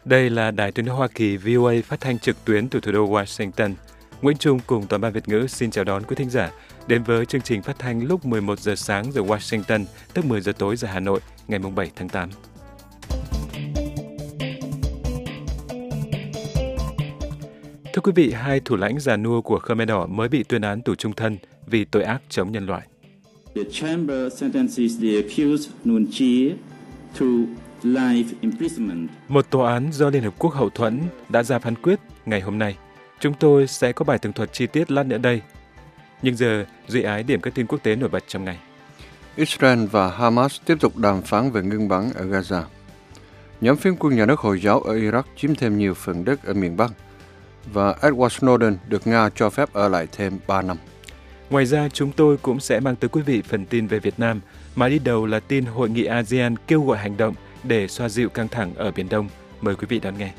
Đây là Đài Tiếng nói Hoa Kỳ VOA phát thanh trực tuyến từ thủ đô Washington. Nguyễn Trung cùng toàn ban Việt ngữ xin chào đón quý thính giả đến với chương trình phát thanh lúc 11 giờ sáng giờ Washington, tức 10 giờ tối giờ Hà Nội, ngày 7 tháng 8. Thưa quý vị, hai thủ lãnh già nua của Khmer Đỏ mới bị tuyên án tù chung thân vì tội ác chống nhân loại. The chamber sentences the accused Nuon Chea to life imprisonment. Một tòa án do Liên Hợp Quốc hậu thuẫn đã ra phán quyết ngày hôm nay. Chúng tôi sẽ có bài tường thuật chi tiết lát nữa đây. Nhưng giờ, Duy Ái điểm các tin quốc tế nổi bật trong ngày. Israel và Hamas tiếp tục đàm phán về ngưng bắn ở Gaza. Nhóm phiến quân nhà nước Hồi giáo ở Iraq chiếm thêm nhiều phần đất ở miền Bắc. Và Edward Snowden được Nga cho phép ở lại thêm 3 năm. Ngoài ra, chúng tôi cũng sẽ mang tới quý vị phần tin về Việt Nam, mà đi đầu là tin Hội nghị ASEAN kêu gọi hành động để xoa dịu căng thẳng ở Biển Đông. Mời quý vị đón nghe.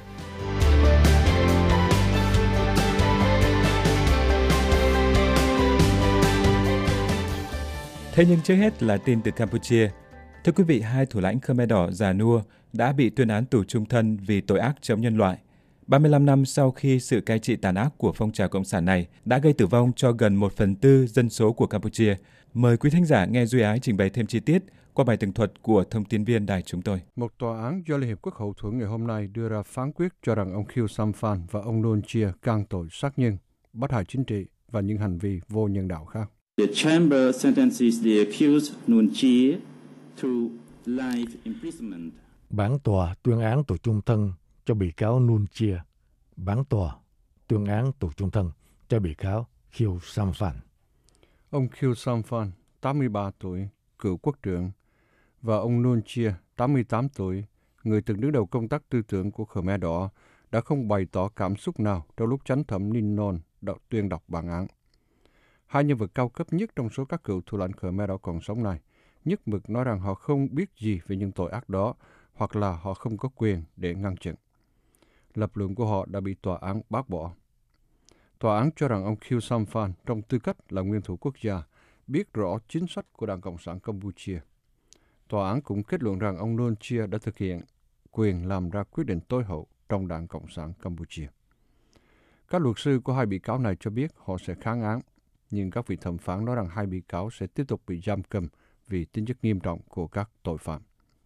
Thế nhưng trước hết là tin từ Campuchia. Thưa quý vị, hai thủ lãnh Khmer Đỏ già nua đã bị tuyên án tù chung thân vì tội ác chống nhân loại. 35 năm sau khi sự cai trị tàn ác của phong trào cộng sản này đã gây tử vong cho gần 1/4 dân số của Campuchia. Mời quý thính giả nghe Duy Ái trình bày thêm chi tiết qua bài tường thuật của thông tin viên đài chúng tôi. Một tòa án do Liên Hiệp Quốc hậu thuẫn ngày hôm nay đưa ra phán quyết cho rằng ông Khieu Samphan và ông Nuon Chea can tội sát nhân, bắt hại chính trị và những hành vi vô nhân đạo khác. The chamber sentences the accused Nuon Chea to life imprisonment. Bản tòa tuyên án tù chung thân cho bị cáo Nuon Chea. Bản tòa tuyên án tù chung thân cho bị cáo Khieu Samphan. Ông Khieu Samphan, 83 tuổi, cựu quốc trưởng, và ông Nuon Chea, 88 tuổi, người từng đứng đầu công tác tư tưởng của Khmer Đỏ, đã không bày tỏ cảm xúc nào trong lúc chánh thẩm Ninh Non tuyên đọc bản án. Hai nhân vật cao cấp nhất trong số các cựu thủ lãnh Khmer Đỏ còn sống này nhất mực nói rằng họ không biết gì về những tội ác đó, hoặc là họ không có quyền để ngăn chặn. Lập luận của họ đã bị tòa án bác bỏ. Tòa án cho rằng ông Khieu Samphan trong tư cách là nguyên thủ quốc gia biết rõ chính sách của Đảng Cộng sản Campuchia. Tòa án cũng kết luận rằng ông Nuon Chea đã thực hiện quyền làm ra quyết định tối hậu trong Đảng Cộng sản Campuchia. Các luật sư của hai bị cáo này cho biết họ sẽ kháng án, nhưng các vị thẩm phán nói rằng hai bị cáo sẽ tiếp tục bị giam cầm vì tính chất nghiêm trọng của các tội phạm.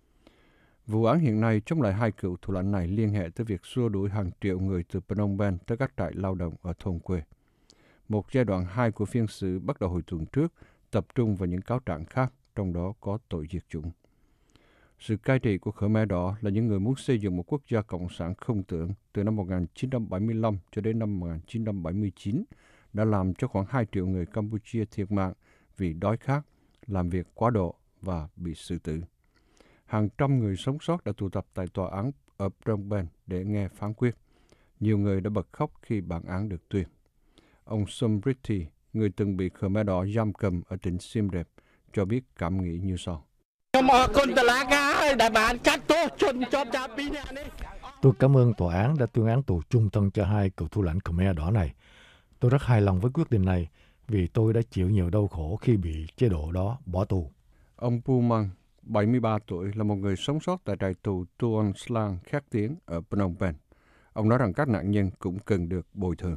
Vụ án hiện nay chống lại hai cựu thủ lãnh này liên hệ tới việc xua đuổi hàng triệu người từ Phnom Penh tới các trại lao động ở thôn quê. Một giai đoạn 2 của phiên xử bắt đầu hồi tuần trước, tập trung vào những cáo trạng khác, trong đó có tội diệt chủng. Sự cai trị của Khmer Đỏ là những người muốn xây dựng một quốc gia cộng sản không tưởng từ năm 1975 cho đến năm 1979 đã làm cho khoảng 2 triệu người Campuchia thiệt mạng vì đói khát, làm việc quá độ và bị xử tử. Hàng trăm người sống sót đã tụ tập tại tòa án ở Phnom Penh để nghe phán quyết. Nhiều người đã bật khóc khi bản án được tuyên. Ông Somrithi, người từng bị Khmer Đỏ giam cầm ở tỉnh Siem Reap, cho biết cảm nghĩ như sau. Tôi cảm ơn tòa án đã tuyên án tù chung thân cho hai cựu thủ lãnh Khmer Đỏ này. Tôi rất hài lòng với quyết định này vì tôi đã chịu nhiều đau khổ khi bị chế độ đó bỏ tù. Ông Pumang, 73 tuổi, là một người sống sót tại trại tù Tuon Slang khét tiếng ở Phnom Penh. Ông nói rằng các nạn nhân cũng cần được bồi thường.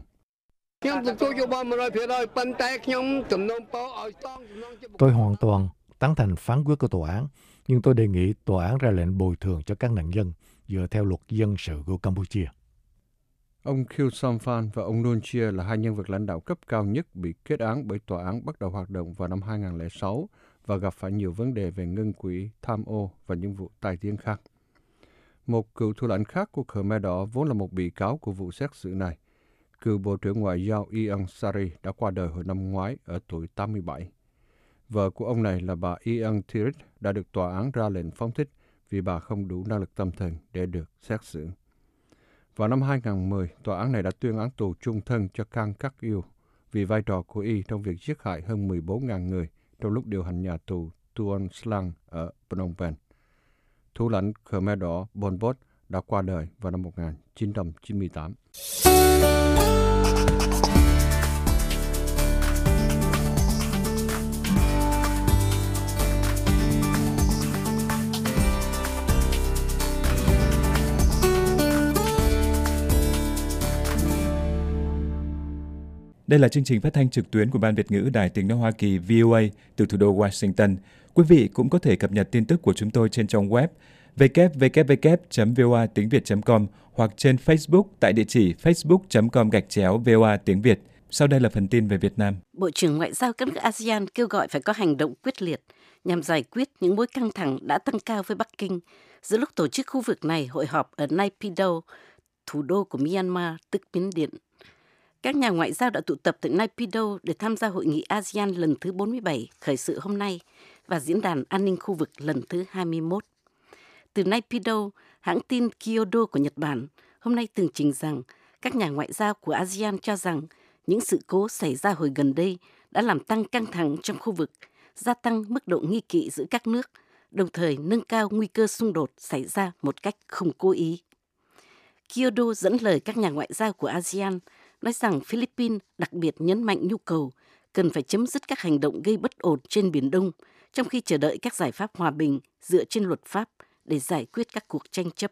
Tôi hoàn toàn tán thành phán quyết của tòa án, nhưng tôi đề nghị tòa án ra lệnh bồi thường cho các nạn nhân dựa theo luật dân sự của Campuchia. Ông Khieu Samphan và ông Nuon Chea là hai nhân vật lãnh đạo cấp cao nhất bị kết án bởi tòa án bắt đầu hoạt động vào năm 2006 và gặp phải nhiều vấn đề về ngân quỹ, tham ô và những vụ tai tiếng khác. Một cựu thủ lãnh khác của Khmer Đỏ vốn là một bị cáo của vụ xét xử này. Cựu Bộ trưởng Ngoại giao Ieng Sary đã qua đời hồi năm ngoái ở tuổi 87. Vợ của ông này là bà Ieng Thirit đã được tòa án ra lệnh phóng thích vì bà không đủ năng lực tâm thần để được xét xử. Vào năm 2010, tòa án này đã tuyên án tù chung thân cho Kang Kak Yew vì vai trò của y trong việc giết hại hơn 14.000 người trong lúc điều hành nhà tù Tuon Slang ở Phnom Penh. Thủ lãnh Khmer Đỏ Pol Pot đã qua đời vào năm 1998. Đây là chương trình phát thanh trực tuyến của Ban Việt ngữ Đài Tiếng nói Hoa Kỳ VOA từ thủ đô Washington. Quý vị cũng có thể cập nhật tin tức của chúng tôi trên trang web www.voatingviet.com hoặc trên Facebook tại địa chỉ facebook.com/VOA tiếng Việt. Sau đây là phần tin về Việt Nam. Bộ trưởng Ngoại giao các nước ASEAN kêu gọi phải có hành động quyết liệt nhằm giải quyết những mối căng thẳng đã tăng cao với Bắc Kinh giữa lúc tổ chức khu vực này hội họp ở Naypyidaw, thủ đô của Myanmar, tức Miến Điện. Các nhà ngoại giao đã tụ tập tại Naypyidaw để tham gia hội nghị ASEAN lần thứ 47 khởi sự hôm nay và diễn đàn an ninh khu vực lần thứ 21. Từ Naypyidaw, hãng tin Kyodo của Nhật Bản hôm nay tường trình rằng các nhà ngoại giao của ASEAN cho rằng những sự cố xảy ra hồi gần đây đã làm tăng căng thẳng trong khu vực, gia tăng mức độ nghi kỵ giữa các nước, đồng thời nâng cao nguy cơ xung đột xảy ra một cách không cố ý. Kyodo dẫn lời các nhà ngoại giao của ASEAN nói rằng Philippines đặc biệt nhấn mạnh nhu cầu cần phải chấm dứt các hành động gây bất ổn trên Biển Đông trong khi chờ đợi các giải pháp hòa bình dựa trên luật pháp để giải quyết các cuộc tranh chấp.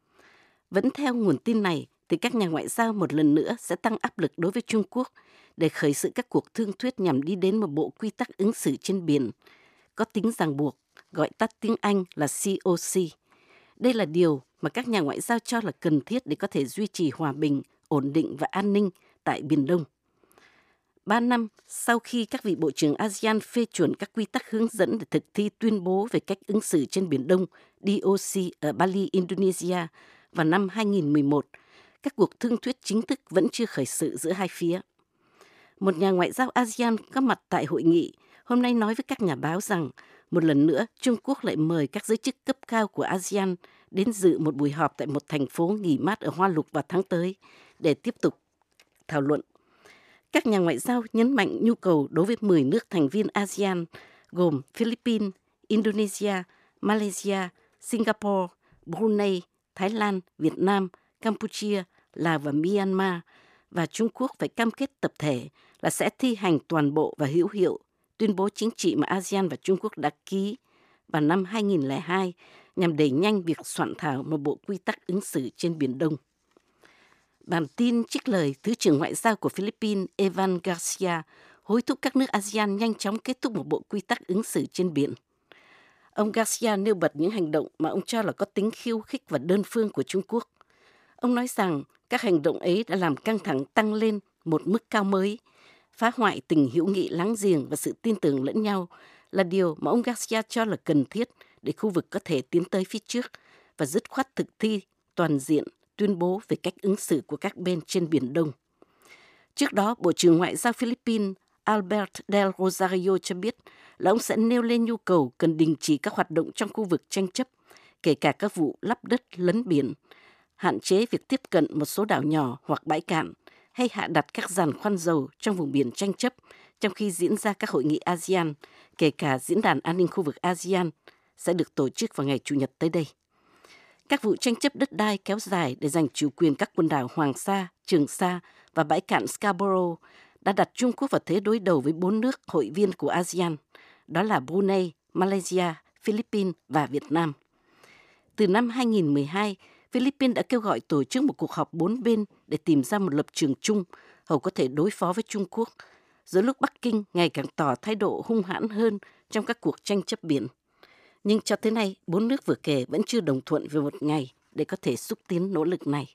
Vẫn theo nguồn tin này, thì các nhà ngoại giao một lần nữa sẽ tăng áp lực đối với Trung Quốc để khởi sự các cuộc thương thuyết nhằm đi đến một bộ quy tắc ứng xử trên biển, có tính ràng buộc, gọi tắt tiếng Anh là COC. Đây là điều mà các nhà ngoại giao cho là cần thiết để có thể duy trì hòa bình, ổn định và an ninh tại Biển Đông. 3 năm sau khi các vị bộ trưởng ASEAN phê chuẩn các quy tắc hướng dẫn để thực thi tuyên bố về cách ứng xử trên Biển Đông DOC ở Bali, Indonesia vào năm 2011, các cuộc thương thuyết chính thức vẫn chưa khởi sự giữa hai phía. Một nhà ngoại giao ASEAN có mặt tại hội nghị hôm nay nói với các nhà báo rằng một lần nữa Trung Quốc lại mời các giới chức cấp cao của ASEAN đến dự một buổi họp tại một thành phố nghỉ mát ở Hoa Lục vào tháng tới để tiếp tục thảo luận. Các nhà ngoại giao nhấn mạnh nhu cầu đối với 10 nước thành viên ASEAN gồm Philippines, Indonesia, Malaysia, Singapore, Brunei, Thái Lan, Việt Nam, Campuchia, Lào và Myanmar, và Trung Quốc phải cam kết tập thể là sẽ thi hành toàn bộ và hữu hiệu tuyên bố chính trị mà ASEAN và Trung Quốc đã ký vào năm 2002 nhằm đẩy nhanh việc soạn thảo một bộ quy tắc ứng xử trên Biển Đông. Bản tin trích lời Thứ trưởng Ngoại giao của Philippines Evan Garcia hối thúc các nước ASEAN nhanh chóng kết thúc một bộ quy tắc ứng xử trên biển. Ông Garcia nêu bật những hành động mà ông cho là có tính khiêu khích và đơn phương của Trung Quốc. Ông nói rằng các hành động ấy đã làm căng thẳng tăng lên một mức cao mới, phá hoại tình hữu nghị láng giềng và sự tin tưởng lẫn nhau là điều mà ông Garcia cho là cần thiết để khu vực có thể tiến tới phía trước và dứt khoát thực thi toàn diện tuyên bố về cách ứng xử của các bên trên Biển Đông. Trước đó, Bộ trưởng Ngoại giao Philippines Albert Del Rosario cho biết là ông sẽ nêu lên nhu cầu cần đình chỉ các hoạt động trong khu vực tranh chấp, kể cả các vụ lấp đất lấn biển, hạn chế việc tiếp cận một số đảo nhỏ hoặc bãi cạn, hay hạ đặt các giàn khoan dầu trong vùng biển tranh chấp trong khi diễn ra các hội nghị ASEAN, kể cả Diễn đàn An ninh khu vực ASEAN, sẽ được tổ chức vào ngày Chủ nhật tới đây. Các vụ tranh chấp đất đai kéo dài để giành chủ quyền các quần đảo Hoàng Sa, Trường Sa và bãi cạn Scarborough đã đặt Trung Quốc vào thế đối đầu với 4 nước hội viên của ASEAN, đó là Brunei, Malaysia, Philippines và Việt Nam. Từ năm 2012, Philippines đã kêu gọi tổ chức một cuộc họp 4 bên để tìm ra một lập trường chung, hầu có thể đối phó với Trung Quốc, giữa lúc Bắc Kinh ngày càng tỏ thái độ hung hãn hơn trong các cuộc tranh chấp biển. Nhưng cho tới nay, 4 nước vừa kể vẫn chưa đồng thuận về một ngày để có thể xúc tiến nỗ lực này.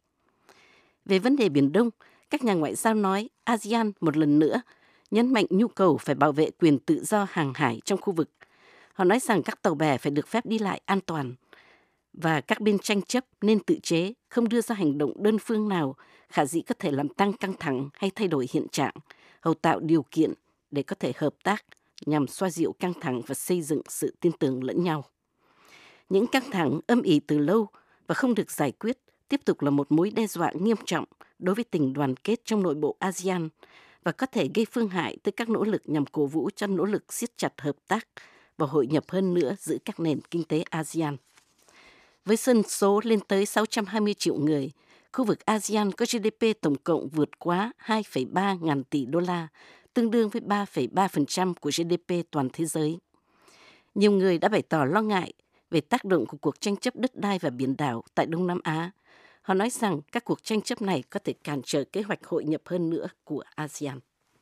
Về vấn đề Biển Đông, các nhà ngoại giao nói ASEAN một lần nữa nhấn mạnh nhu cầu phải bảo vệ quyền tự do hàng hải trong khu vực. Họ nói rằng các tàu bè phải được phép đi lại an toàn và các bên tranh chấp nên tự chế, không đưa ra hành động đơn phương nào khả dĩ có thể làm tăng căng thẳng hay thay đổi hiện trạng, hầu tạo điều kiện để có thể hợp tác nhằm xoa dịu căng thẳng và xây dựng sự tin tưởng lẫn nhau. Những căng thẳng âm ỉ từ lâu và không được giải quyết tiếp tục là một mối đe dọa nghiêm trọng đối với tình đoàn kết trong nội bộ ASEAN và có thể gây phương hại tới các nỗ lực nhằm cổ vũ cho nỗ lực siết chặt hợp tác và hội nhập hơn nữa giữa các nền kinh tế ASEAN. Với dân số lên tới 620 triệu người, khu vực ASEAN có GDP tổng cộng vượt quá 2,3 ngàn tỷ đô la, tương đương với 3,3% của GDP toàn thế giới. Nhiều người đã bày tỏ lo ngại về tác động của cuộc tranh chấp đất đai và biển đảo tại Đông Nam Á. Họ nói rằng các cuộc tranh chấp này có thể cản trở kế hoạch hội nhập hơn nữa của ASEAN.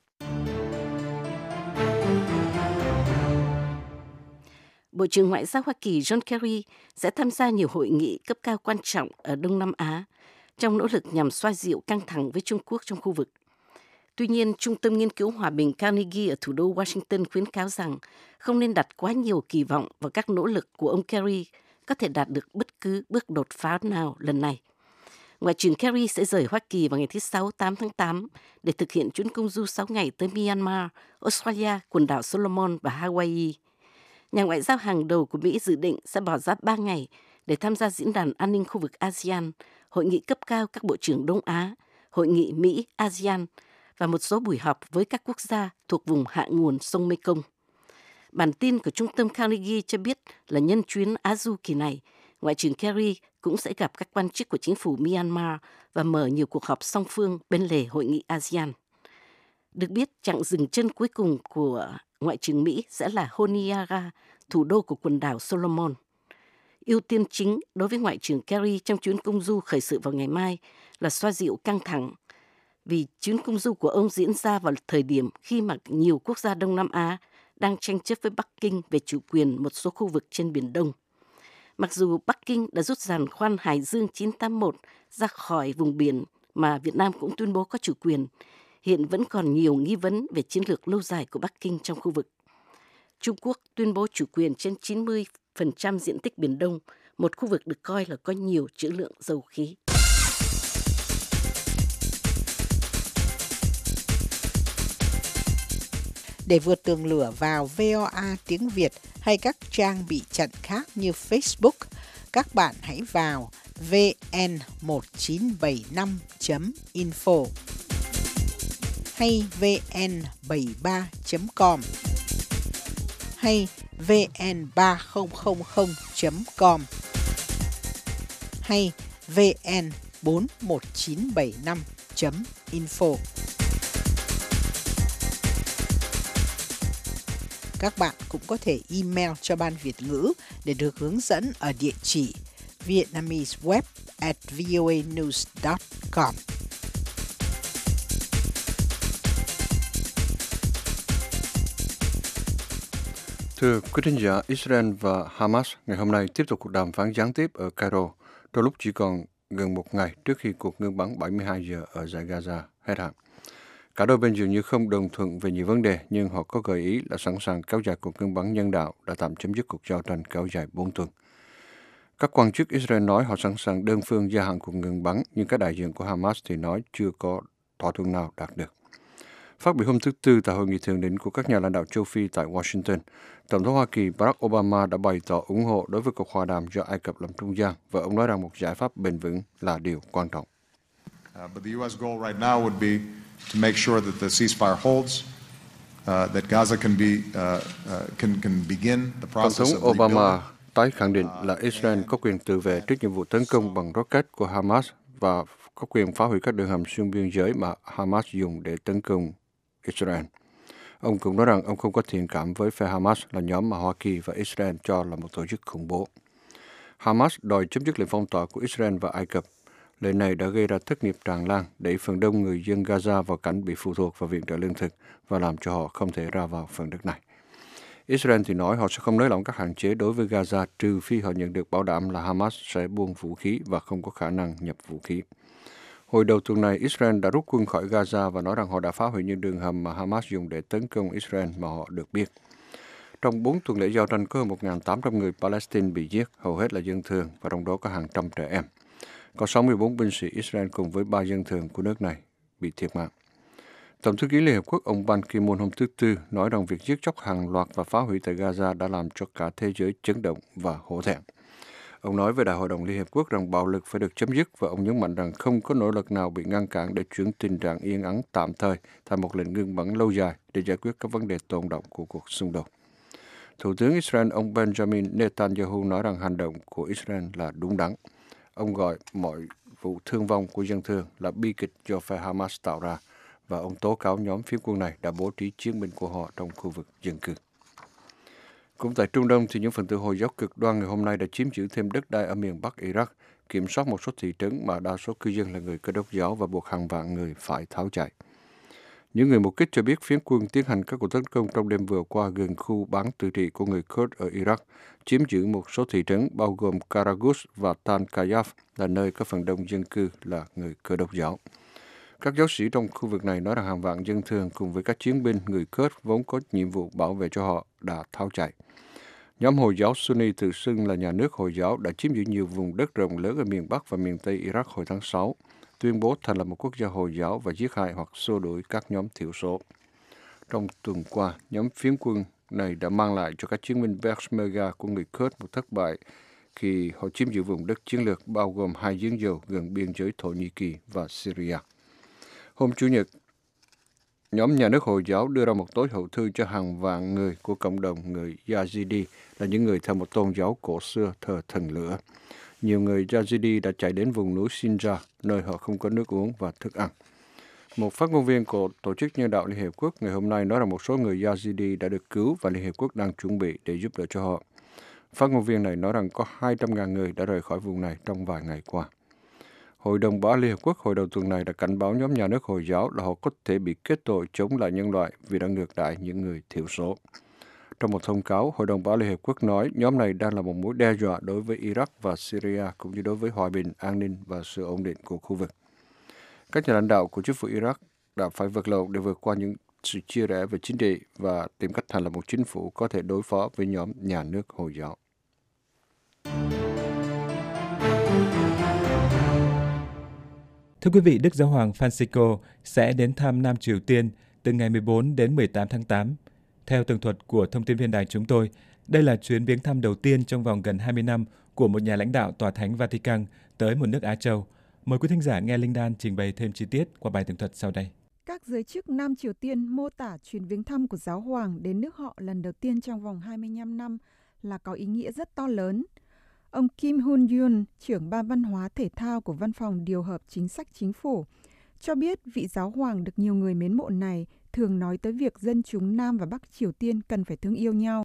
Bộ trưởng Ngoại giao Hoa Kỳ John Kerry sẽ tham gia nhiều hội nghị cấp cao quan trọng ở Đông Nam Á trong nỗ lực nhằm xoa dịu căng thẳng với Trung Quốc trong khu vực. Tuy nhiên, Trung tâm Nghiên cứu Hòa bình Carnegie ở thủ đô Washington khuyến cáo rằng không nên đặt quá nhiều kỳ vọng vào các nỗ lực của ông Kerry có thể đạt được bất cứ bước đột phá nào lần này. Ngoại trưởng Kerry sẽ rời Hoa Kỳ vào ngày thứ Sáu 8 tháng 8 để thực hiện chuyến công du 6 ngày tới Myanmar, Australia, quần đảo Solomon và Hawaii. Nhà ngoại giao hàng đầu của Mỹ dự định sẽ bỏ ra 3 ngày để tham gia diễn đàn an ninh khu vực ASEAN, hội nghị cấp cao các bộ trưởng Đông Á, hội nghị Mỹ-ASEAN và một số buổi họp với các quốc gia thuộc vùng hạ nguồn sông Mekong. Bản tin của Trung tâm Carnegie cho biết là nhân chuyến Á Du kỳ này, Ngoại trưởng Kerry cũng sẽ gặp các quan chức của chính phủ Myanmar và mở nhiều cuộc họp song phương bên lề hội nghị ASEAN. Được biết, chặng dừng chân cuối cùng của Ngoại trưởng Mỹ sẽ là Honiara, thủ đô của quần đảo Solomon. Ưu tiên chính đối với Ngoại trưởng Kerry trong chuyến công du khởi sự vào ngày mai là xoa dịu căng thẳng, vì chuyến công du của ông diễn ra vào thời điểm khi mà nhiều quốc gia Đông Nam Á đang tranh chấp với Bắc Kinh về chủ quyền một số khu vực trên Biển Đông. Mặc dù Bắc Kinh đã rút giàn khoan Hải Dương 981 ra khỏi vùng biển mà Việt Nam cũng tuyên bố có chủ quyền, hiện vẫn còn nhiều nghi vấn về chiến lược lâu dài của Bắc Kinh trong khu vực. Trung Quốc tuyên bố chủ quyền trên 90% diện tích Biển Đông, một khu vực được coi là có nhiều trữ lượng dầu khí. Để vượt tường lửa vào VOA tiếng Việt hay các trang bị chặn khác như Facebook, các bạn hãy vào vn1975.info hay vn73.com hay vn3000.com hay vn41975.info. Các bạn cũng có thể email cho Ban Việt ngữ để được hướng dẫn ở địa chỉ vietnameseweb@voanews.com. Thưa quý thính giả, Israel và Hamas ngày hôm nay tiếp tục cuộc đàm phán gián tiếp ở Cairo, đôi lúc chỉ còn gần một ngày trước khi cuộc ngưng bắn 72 giờ ở dải Gaza hết hạn. Cả đôi bên dường như không đồng thuận về nhiều vấn đề, nhưng họ có gợi ý là sẵn sàng kéo dài cuộc ngưng bắn nhân đạo đã tạm chấm dứt cuộc giao tranh kéo dài 4 tuần. Các quan chức Israel nói họ sẵn sàng đơn phương gia hạn cuộc ngưng bắn, nhưng các đại diện của Hamas thì nói chưa có thỏa thuận nào đạt được. Phát biểu hôm thứ Tư tại hội nghị thượng đỉnh của các nhà lãnh đạo châu Phi tại Washington, Tổng thống Hoa Kỳ Barack Obama đã bày tỏ ủng hộ đối với cuộc hòa đàm do Ai Cập làm trung gian, và ông nói rằng một giải pháp bền vững là điều quan trọng. But the U.S. goal right now would be to make sure that the ceasefire holds, that Gaza can begin the Tổng process thống of Obama rebuilding. tái khẳng định là Israel có quyền tự vệ trước nhiệm vụ tấn công bằng rocket của Hamas và có quyền phá hủy các đường hầm xuyên biên giới mà Hamas dùng để tấn công Israel. Ông cũng nói rằng ông không có thiện cảm với phe Hamas, là nhóm mà Hoa Kỳ và Israel cho là một tổ chức khủng bố. Hamas đòi chấm dứt lệnh phong tỏa của Israel và Ai Cập. Lệnh này đã gây ra thất nghiệp tràn lan, đẩy phần đông người dân Gaza vào cảnh bị phụ thuộc vào viện trợ lương thực và làm cho họ không thể ra vào phần đất này. Israel thì nói họ sẽ không nới lỏng các hạn chế đối với Gaza trừ phi họ nhận được bảo đảm là Hamas sẽ buông vũ khí và không có khả năng nhập vũ khí. Hồi đầu tuần này, Israel đã rút quân khỏi Gaza và nói rằng họ đã phá hủy những đường hầm mà Hamas dùng để tấn công Israel mà họ được biết. Trong 4 tuần lễ giao tranh có hơn 1.800 người Palestine bị giết, hầu hết là dân thường và trong đó có hàng trăm trẻ em. Có 64 binh sĩ Israel cùng với 3 dân thường của nước này bị thiệt mạng. Tổng thư ký Liên Hợp Quốc ông Ban Ki-moon hôm thứ Tư nói rằng việc giết chóc hàng loạt và phá hủy tại Gaza đã làm cho cả thế giới chấn động và hổ thẹn. Ông nói với Đại hội đồng Liên Hợp Quốc rằng bạo lực phải được chấm dứt và ông nhấn mạnh rằng không có nỗ lực nào bị ngăn cản để chuyển tình trạng yên ắng tạm thời thành một lệnh ngưng bắn lâu dài để giải quyết các vấn đề tồn đọng của cuộc xung đột. Thủ tướng Israel ông Benjamin Netanyahu nói rằng hành động của Israel là đúng đắn. Ông gọi mọi vụ thương vong của dân thường là bi kịch do phe Hamas tạo ra và ông tố cáo nhóm phiến quân này đã bố trí chiến binh của họ trong khu vực dân cư. Cũng tại Trung Đông thì những phần tử Hồi giáo cực đoan ngày hôm nay đã chiếm giữ thêm đất đai ở miền Bắc Iraq, kiểm soát một số thị trấn mà đa số cư dân là người Cơ đốc giáo và buộc hàng vạn người phải tháo chạy. Những người mục kích cho biết phiến quân tiến hành các cuộc tấn công trong đêm vừa qua gần khu bán tự trị của người Kurd ở Iraq, chiếm giữ một số thị trấn bao gồm Karagus và Tal Kayaf, là nơi có phần đông dân cư là người Cơ đốc giáo. Các giáo sĩ trong khu vực này nói rằng hàng vạn dân thường cùng với các chiến binh người Kurd vốn có nhiệm vụ bảo vệ cho họ đã tháo chạy. Nhóm Hồi giáo Sunni tự xưng là nhà nước Hồi giáo đã chiếm giữ nhiều vùng đất rộng lớn ở miền Bắc và miền Tây Iraq hồi tháng 6, tuyên bố thành lập một quốc gia Hồi giáo và giết hại hoặc xua đuổi các nhóm thiểu số. Trong tuần qua, nhóm phiến quân này đã mang lại cho các chiến binh Peshmerga của người Kurd một thất bại khi họ chiếm giữ vùng đất chiến lược bao gồm 2 giếng dầu gần biên giới Thổ Nhĩ Kỳ và Syria. Hôm Chủ nhật, nhóm nhà nước Hồi giáo đưa ra một tối hậu thư cho hàng vạn người của cộng đồng người Yazidi, là những người theo một tôn giáo cổ xưa thờ thần lửa. Nhiều người Yazidi đã chạy đến vùng núi Sinjar, nơi họ không có nước uống và thức ăn. Một phát ngôn viên của Tổ chức Nhân đạo Liên Hiệp Quốc ngày hôm nay nói rằng một số người Yazidi đã được cứu và Liên Hiệp Quốc đang chuẩn bị để giúp đỡ cho họ. Phát ngôn viên này nói rằng có 200.000 người đã rời khỏi vùng này trong vài ngày qua. Hội đồng Bảo an Liên Hợp Quốc hồi đầu tuần này đã cảnh báo nhóm nhà nước Hồi giáo là họ có thể bị kết tội chống lại nhân loại vì đã ngược đãi những người thiểu số. Trong một thông cáo, Hội đồng Bảo an Liên Hợp Quốc nói nhóm này đang là một mối đe dọa đối với Iraq và Syria cũng như đối với hòa bình, an ninh và sự ổn định của khu vực. Các nhà lãnh đạo của chính phủ Iraq đã phải vật lộn để vượt qua những sự chia rẽ về chính trị và tìm cách thành lập một chính phủ có thể đối phó với nhóm nhà nước Hồi giáo. Thưa quý vị, Đức Giáo hoàng Francisco sẽ đến thăm Nam Triều Tiên từ ngày 14 đến 18 tháng 8. Theo tường thuật của thông tin viên đài chúng tôi, đây là chuyến viếng thăm đầu tiên trong vòng gần 20 năm của một nhà lãnh đạo Tòa Thánh Vatican tới một nước Á Châu. Mời quý thính giả nghe Linh Đan trình bày thêm chi tiết qua bài tường thuật sau đây. Các giới chức Nam Triều Tiên mô tả chuyến viếng thăm của Giáo hoàng đến nước họ lần đầu tiên trong vòng 25 năm là có ý nghĩa rất to lớn. Ông Kim Hun-yun, trưởng ban văn hóa thể thao của Văn phòng Điều hợp Chính sách Chính phủ, cho biết vị giáo hoàng được nhiều người mến mộ này thường nói tới việc dân chúng Nam và Bắc Triều Tiên cần phải thương yêu nhau.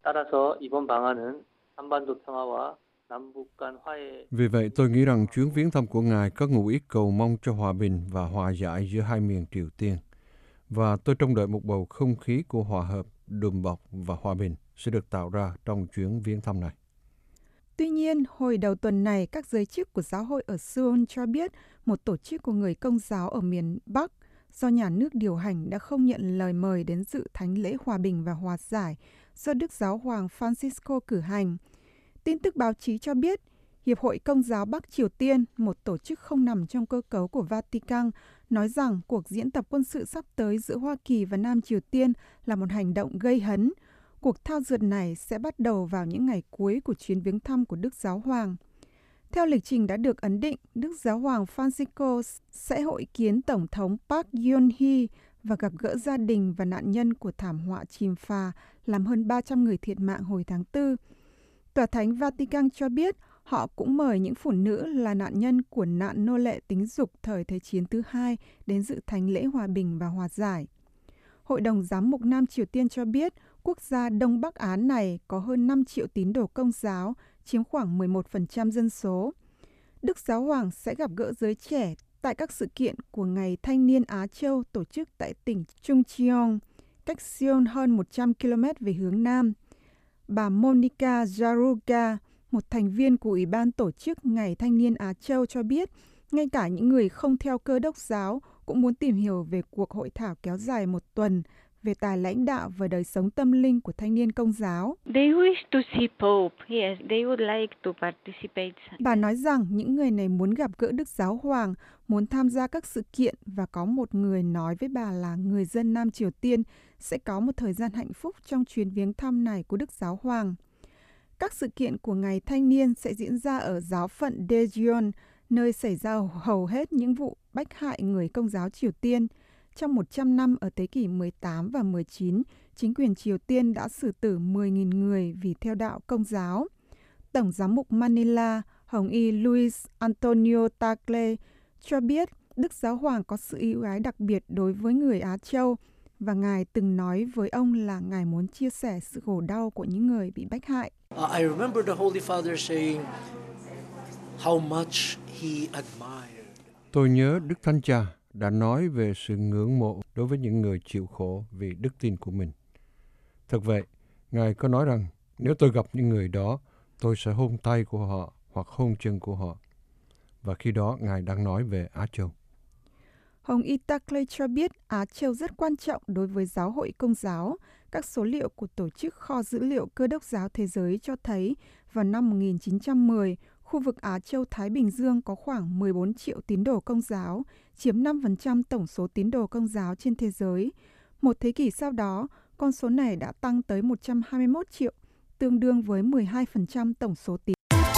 Vì vậy, tôi nghĩ rằng chuyến viếng thăm của Ngài có ngụ ý cầu mong cho hòa bình và hòa giải giữa hai miền Triều Tiên. Và tôi trông đợi một bầu không khí của hòa hợp, đùm bọc và hòa bình sẽ được tạo ra trong chuyến viếng thăm này. Tuy nhiên, hồi đầu tuần này, các giới chức của giáo hội ở Seoul cho biết một tổ chức của người Công giáo ở miền Bắc do nhà nước điều hành đã không nhận lời mời đến dự thánh lễ hòa bình và hòa giải do Đức Giáo hoàng Francisco cử hành. Tin tức báo chí cho biết, Hiệp hội Công giáo Bắc Triều Tiên, một tổ chức không nằm trong cơ cấu của Vatican, nói rằng cuộc diễn tập quân sự sắp tới giữa Hoa Kỳ và Nam Triều Tiên là một hành động gây hấn. Cuộc thao dượt này sẽ bắt đầu vào những ngày cuối của chuyến viếng thăm của Đức Giáo hoàng. Theo lịch trình đã được ấn định, Đức Giáo hoàng Francisco sẽ hội kiến Tổng thống Park Geun-hye và gặp gỡ gia đình và nạn nhân của thảm họa chìm phà làm hơn 300 người thiệt mạng hồi tháng 4. Tòa Thánh Vatican cho biết họ cũng mời những phụ nữ là nạn nhân của nạn nô lệ tính dục thời Thế chiến thứ hai đến dự thánh lễ hòa bình và hòa giải. Hội đồng Giám mục Nam Triều Tiên cho biết quốc gia Đông Bắc Á này có hơn 5 triệu tín đồ Công giáo, chiếm khoảng 11% dân số. Đức Giáo hoàng sẽ gặp gỡ giới trẻ tại các sự kiện của Ngày Thanh niên Á Châu tổ chức tại tỉnh Chungcheong, cách Seoul hơn 100 km về hướng Nam. Bà Monica Jaruga, một thành viên của Ủy ban tổ chức Ngày Thanh niên Á Châu cho biết, ngay cả những người không theo Cơ đốc giáo cũng muốn tìm hiểu về cuộc hội thảo kéo dài một tuần về tài lãnh đạo và đời sống tâm linh của thanh niên Công giáo. Bà nói rằng những người này muốn gặp gỡ Đức Giáo hoàng, muốn tham gia các sự kiện và có một người nói với bà là người dân Nam Triều Tiên sẽ có một thời gian hạnh phúc trong chuyến viếng thăm này của Đức Giáo hoàng. Các sự kiện của Ngày Thanh niên sẽ diễn ra ở giáo phận Daejeon, nơi xảy ra hầu hết những vụ bách hại người Công giáo Triều Tiên. Trong 100 năm ở thế kỷ 18 và 19, chính quyền Triều Tiên đã xử tử 10.000 người vì theo đạo Công giáo. Tổng giám mục Manila, Hồng y Luis Antonio Tagle cho biết Đức Giáo hoàng có sự ưu ái đặc biệt đối với người Á Châu và Ngài từng nói với ông là Ngài muốn chia sẻ sự khổ đau của những người bị bách hại. I remember the Holy Father saying how much he admired. Tôi nhớ Đức Thánh Cha đã nói về sự ngưỡng mộ đối với những người chịu khổ vì đức tin của mình. Thật vậy, Ngài có nói rằng nếu tôi gặp những người đó, tôi sẽ hôn tay của họ hoặc hôn chân của họ. Và khi đó, Ngài đang nói về Á Châu. Hồng Itakle cho biết Á Châu rất quan trọng đối với giáo hội Công giáo. Các số liệu của Tổ chức Kho Dữ liệu Cơ đốc giáo Thế giới cho thấy vào năm 1910, khu vực Á Châu Thái Bình Dương có khoảng 14 triệu tín đồ Công giáo, chiếm 5% tổng số tín đồ Công giáo trên thế giới. Một thế kỷ sau đó, con số này đã tăng tới 121 triệu, tương đương với 12% tổng số tín.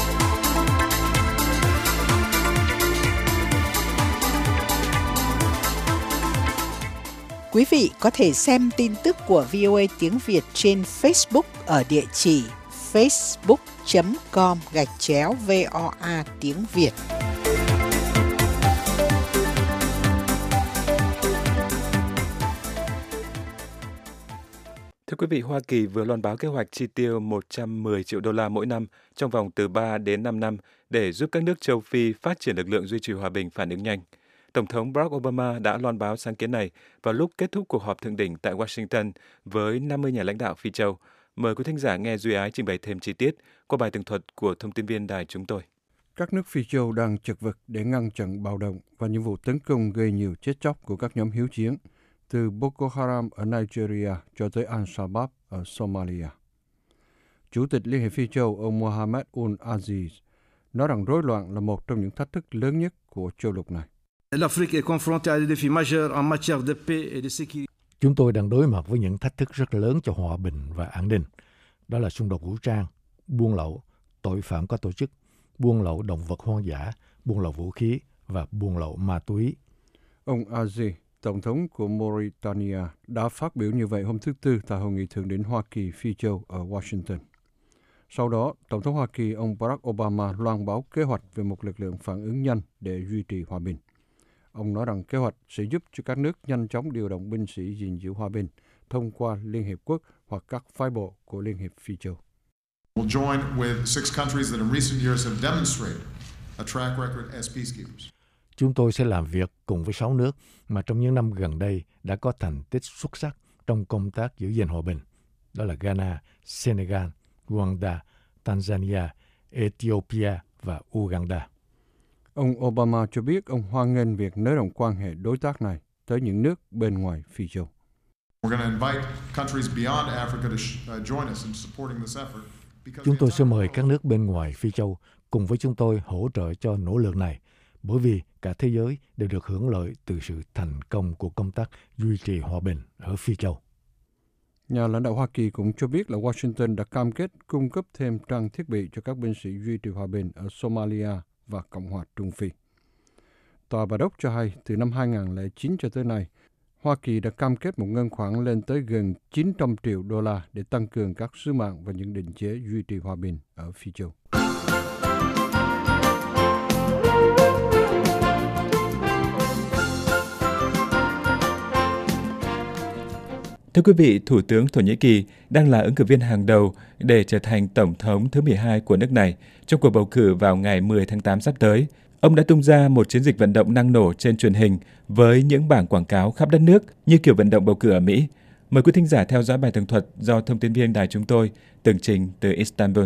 Quý vị có thể xem tin tức của VOA tiếng Việt trên Facebook ở địa chỉ facebook.com/VOA tiếng Việt. Thưa quý vị, Hoa Kỳ vừa loan báo kế hoạch chi tiêu 110 triệu đô la mỗi năm trong vòng từ 3 đến 5 năm để giúp các nước châu Phi phát triển lực lượng duy trì hòa bình phản ứng nhanh. Tổng thống Barack Obama đã loan báo sáng kiến này vào lúc kết thúc cuộc họp thượng đỉnh tại Washington với 50 nhà lãnh đạo Phi châu. Mời quý thính giả nghe Duy Ái trình bày thêm chi tiết qua bài tường thuật của thông tin viên đài chúng tôi. Các nước Phi châu đang chật vật để ngăn chặn bạo động và những vụ tấn công gây nhiều chết chóc của các nhóm hiếu chiến, từ Boko Haram ở Nigeria cho tới Al-Shabaab ở Somalia. Chủ tịch Liên hiệp Phi châu ông Mohamed Ould Aziz nói rằng rối loạn là một trong những thách thức lớn nhất của châu lục này. Chúng tôi đang đối mặt với những thách thức rất lớn cho hòa bình và an ninh. Đó là xung đột vũ trang, buôn lậu, tội phạm có tổ chức, buôn lậu động vật hoang dã, buôn lậu vũ khí và buôn lậu ma túy. Ông Aziz, Tổng thống của Mauritania, đã phát biểu như vậy hôm thứ Tư tại Hội nghị Thượng đỉnh Hoa Kỳ-Phi châu ở Washington. Sau đó, Tổng thống Hoa Kỳ ông Barack Obama loan báo kế hoạch về một lực lượng phản ứng nhanh để duy trì hòa bình. Ông nói rằng kế hoạch sẽ giúp cho các nước nhanh chóng điều động binh sĩ gìn giữ hòa bình thông qua Liên Hiệp Quốc hoặc các phái bộ của Liên hiệp Phi châu. We'll join with 6 countries that in recent years have demonstrated a track record as peacekeepers. Chúng tôi sẽ làm việc cùng với 6 nước mà trong những năm gần đây đã có thành tích xuất sắc trong công tác giữ gìn hòa bình. Đó là Ghana, Senegal, Rwanda, Tanzania, Ethiopia và Uganda. Ông Obama cho biết ông hoan nghênh việc nới rộng quan hệ đối tác này tới những nước bên ngoài Phi châu. Chúng tôi sẽ mời các nước bên ngoài Phi châu cùng với chúng tôi hỗ trợ cho nỗ lực này, bởi vì cả thế giới đều được hưởng lợi từ sự thành công của công tác duy trì hòa bình ở Phi châu. Nhà lãnh đạo Hoa Kỳ cũng cho biết là Washington đã cam kết cung cấp thêm trang thiết bị cho các binh sĩ duy trì hòa bình ở Somalia và Cộng hòa Trung Phi. Tòa Bà Đốc cho hay từ năm 2009 cho tới nay, Hoa Kỳ đã cam kết một ngân khoản lên tới gần 900 triệu đô la để tăng cường các sứ mạng và những định chế duy trì hòa bình ở Phi châu. Thưa quý vị, Thủ tướng Thổ Nhĩ Kỳ đang là ứng cử viên hàng đầu để trở thành Tổng thống thứ 12 của nước này trong cuộc bầu cử vào ngày 10 tháng 8 sắp tới. Ông đã tung ra một chiến dịch vận động năng nổ trên truyền hình với những bảng quảng cáo khắp đất nước như kiểu vận động bầu cử ở Mỹ. Mời quý thính giả theo dõi bài tường thuật do thông tin viên đài chúng tôi tường trình từ Istanbul.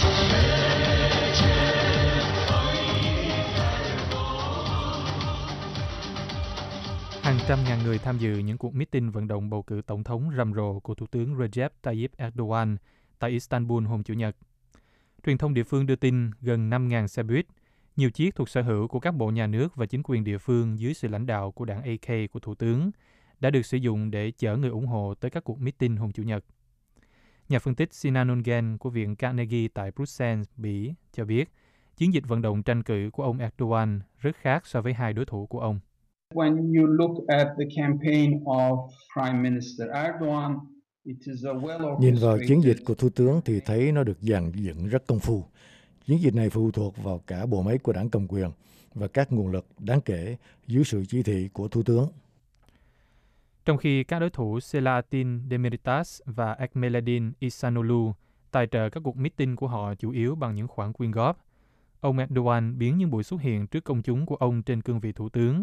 Hàng trăm ngàn người tham dự những cuộc meeting vận động bầu cử tổng thống rầm rộ của Thủ tướng Recep Tayyip Erdogan tại Istanbul hôm Chủ nhật. Truyền thông địa phương đưa tin gần 5.000 xe buýt, nhiều chiếc thuộc sở hữu của các bộ nhà nước và chính quyền địa phương dưới sự lãnh đạo của đảng AK của Thủ tướng, đã được sử dụng để chở người ủng hộ tới các cuộc meeting hôm Chủ nhật. Nhà phân tích Sinan Ungen của Viện Carnegie tại Bruxelles, Bỉ, cho biết chiến dịch vận động tranh cử của ông Erdogan rất khác so với hai đối thủ của ông. When you look at the campaign of Prime Minister Erdogan, it is a well-orchestrated. Nhìn vào chiến dịch của Thủ tướng thì thấy nó được dàn dựng rất công phu. Chiến dịch này phụ thuộc vào cả bộ máy của đảng cầm quyền và các nguồn lực đáng kể dưới sự chỉ thị của Thủ tướng. Trong khi các đối thủ Selahattin Demirtas và Ekmeledin Ihsanolu tài trợ các cuộc meeting của họ chủ yếu bằng những khoản quyên góp, ông Erdogan biến những buổi xuất hiện trước công chúng của ông trên cương vị thủ tướng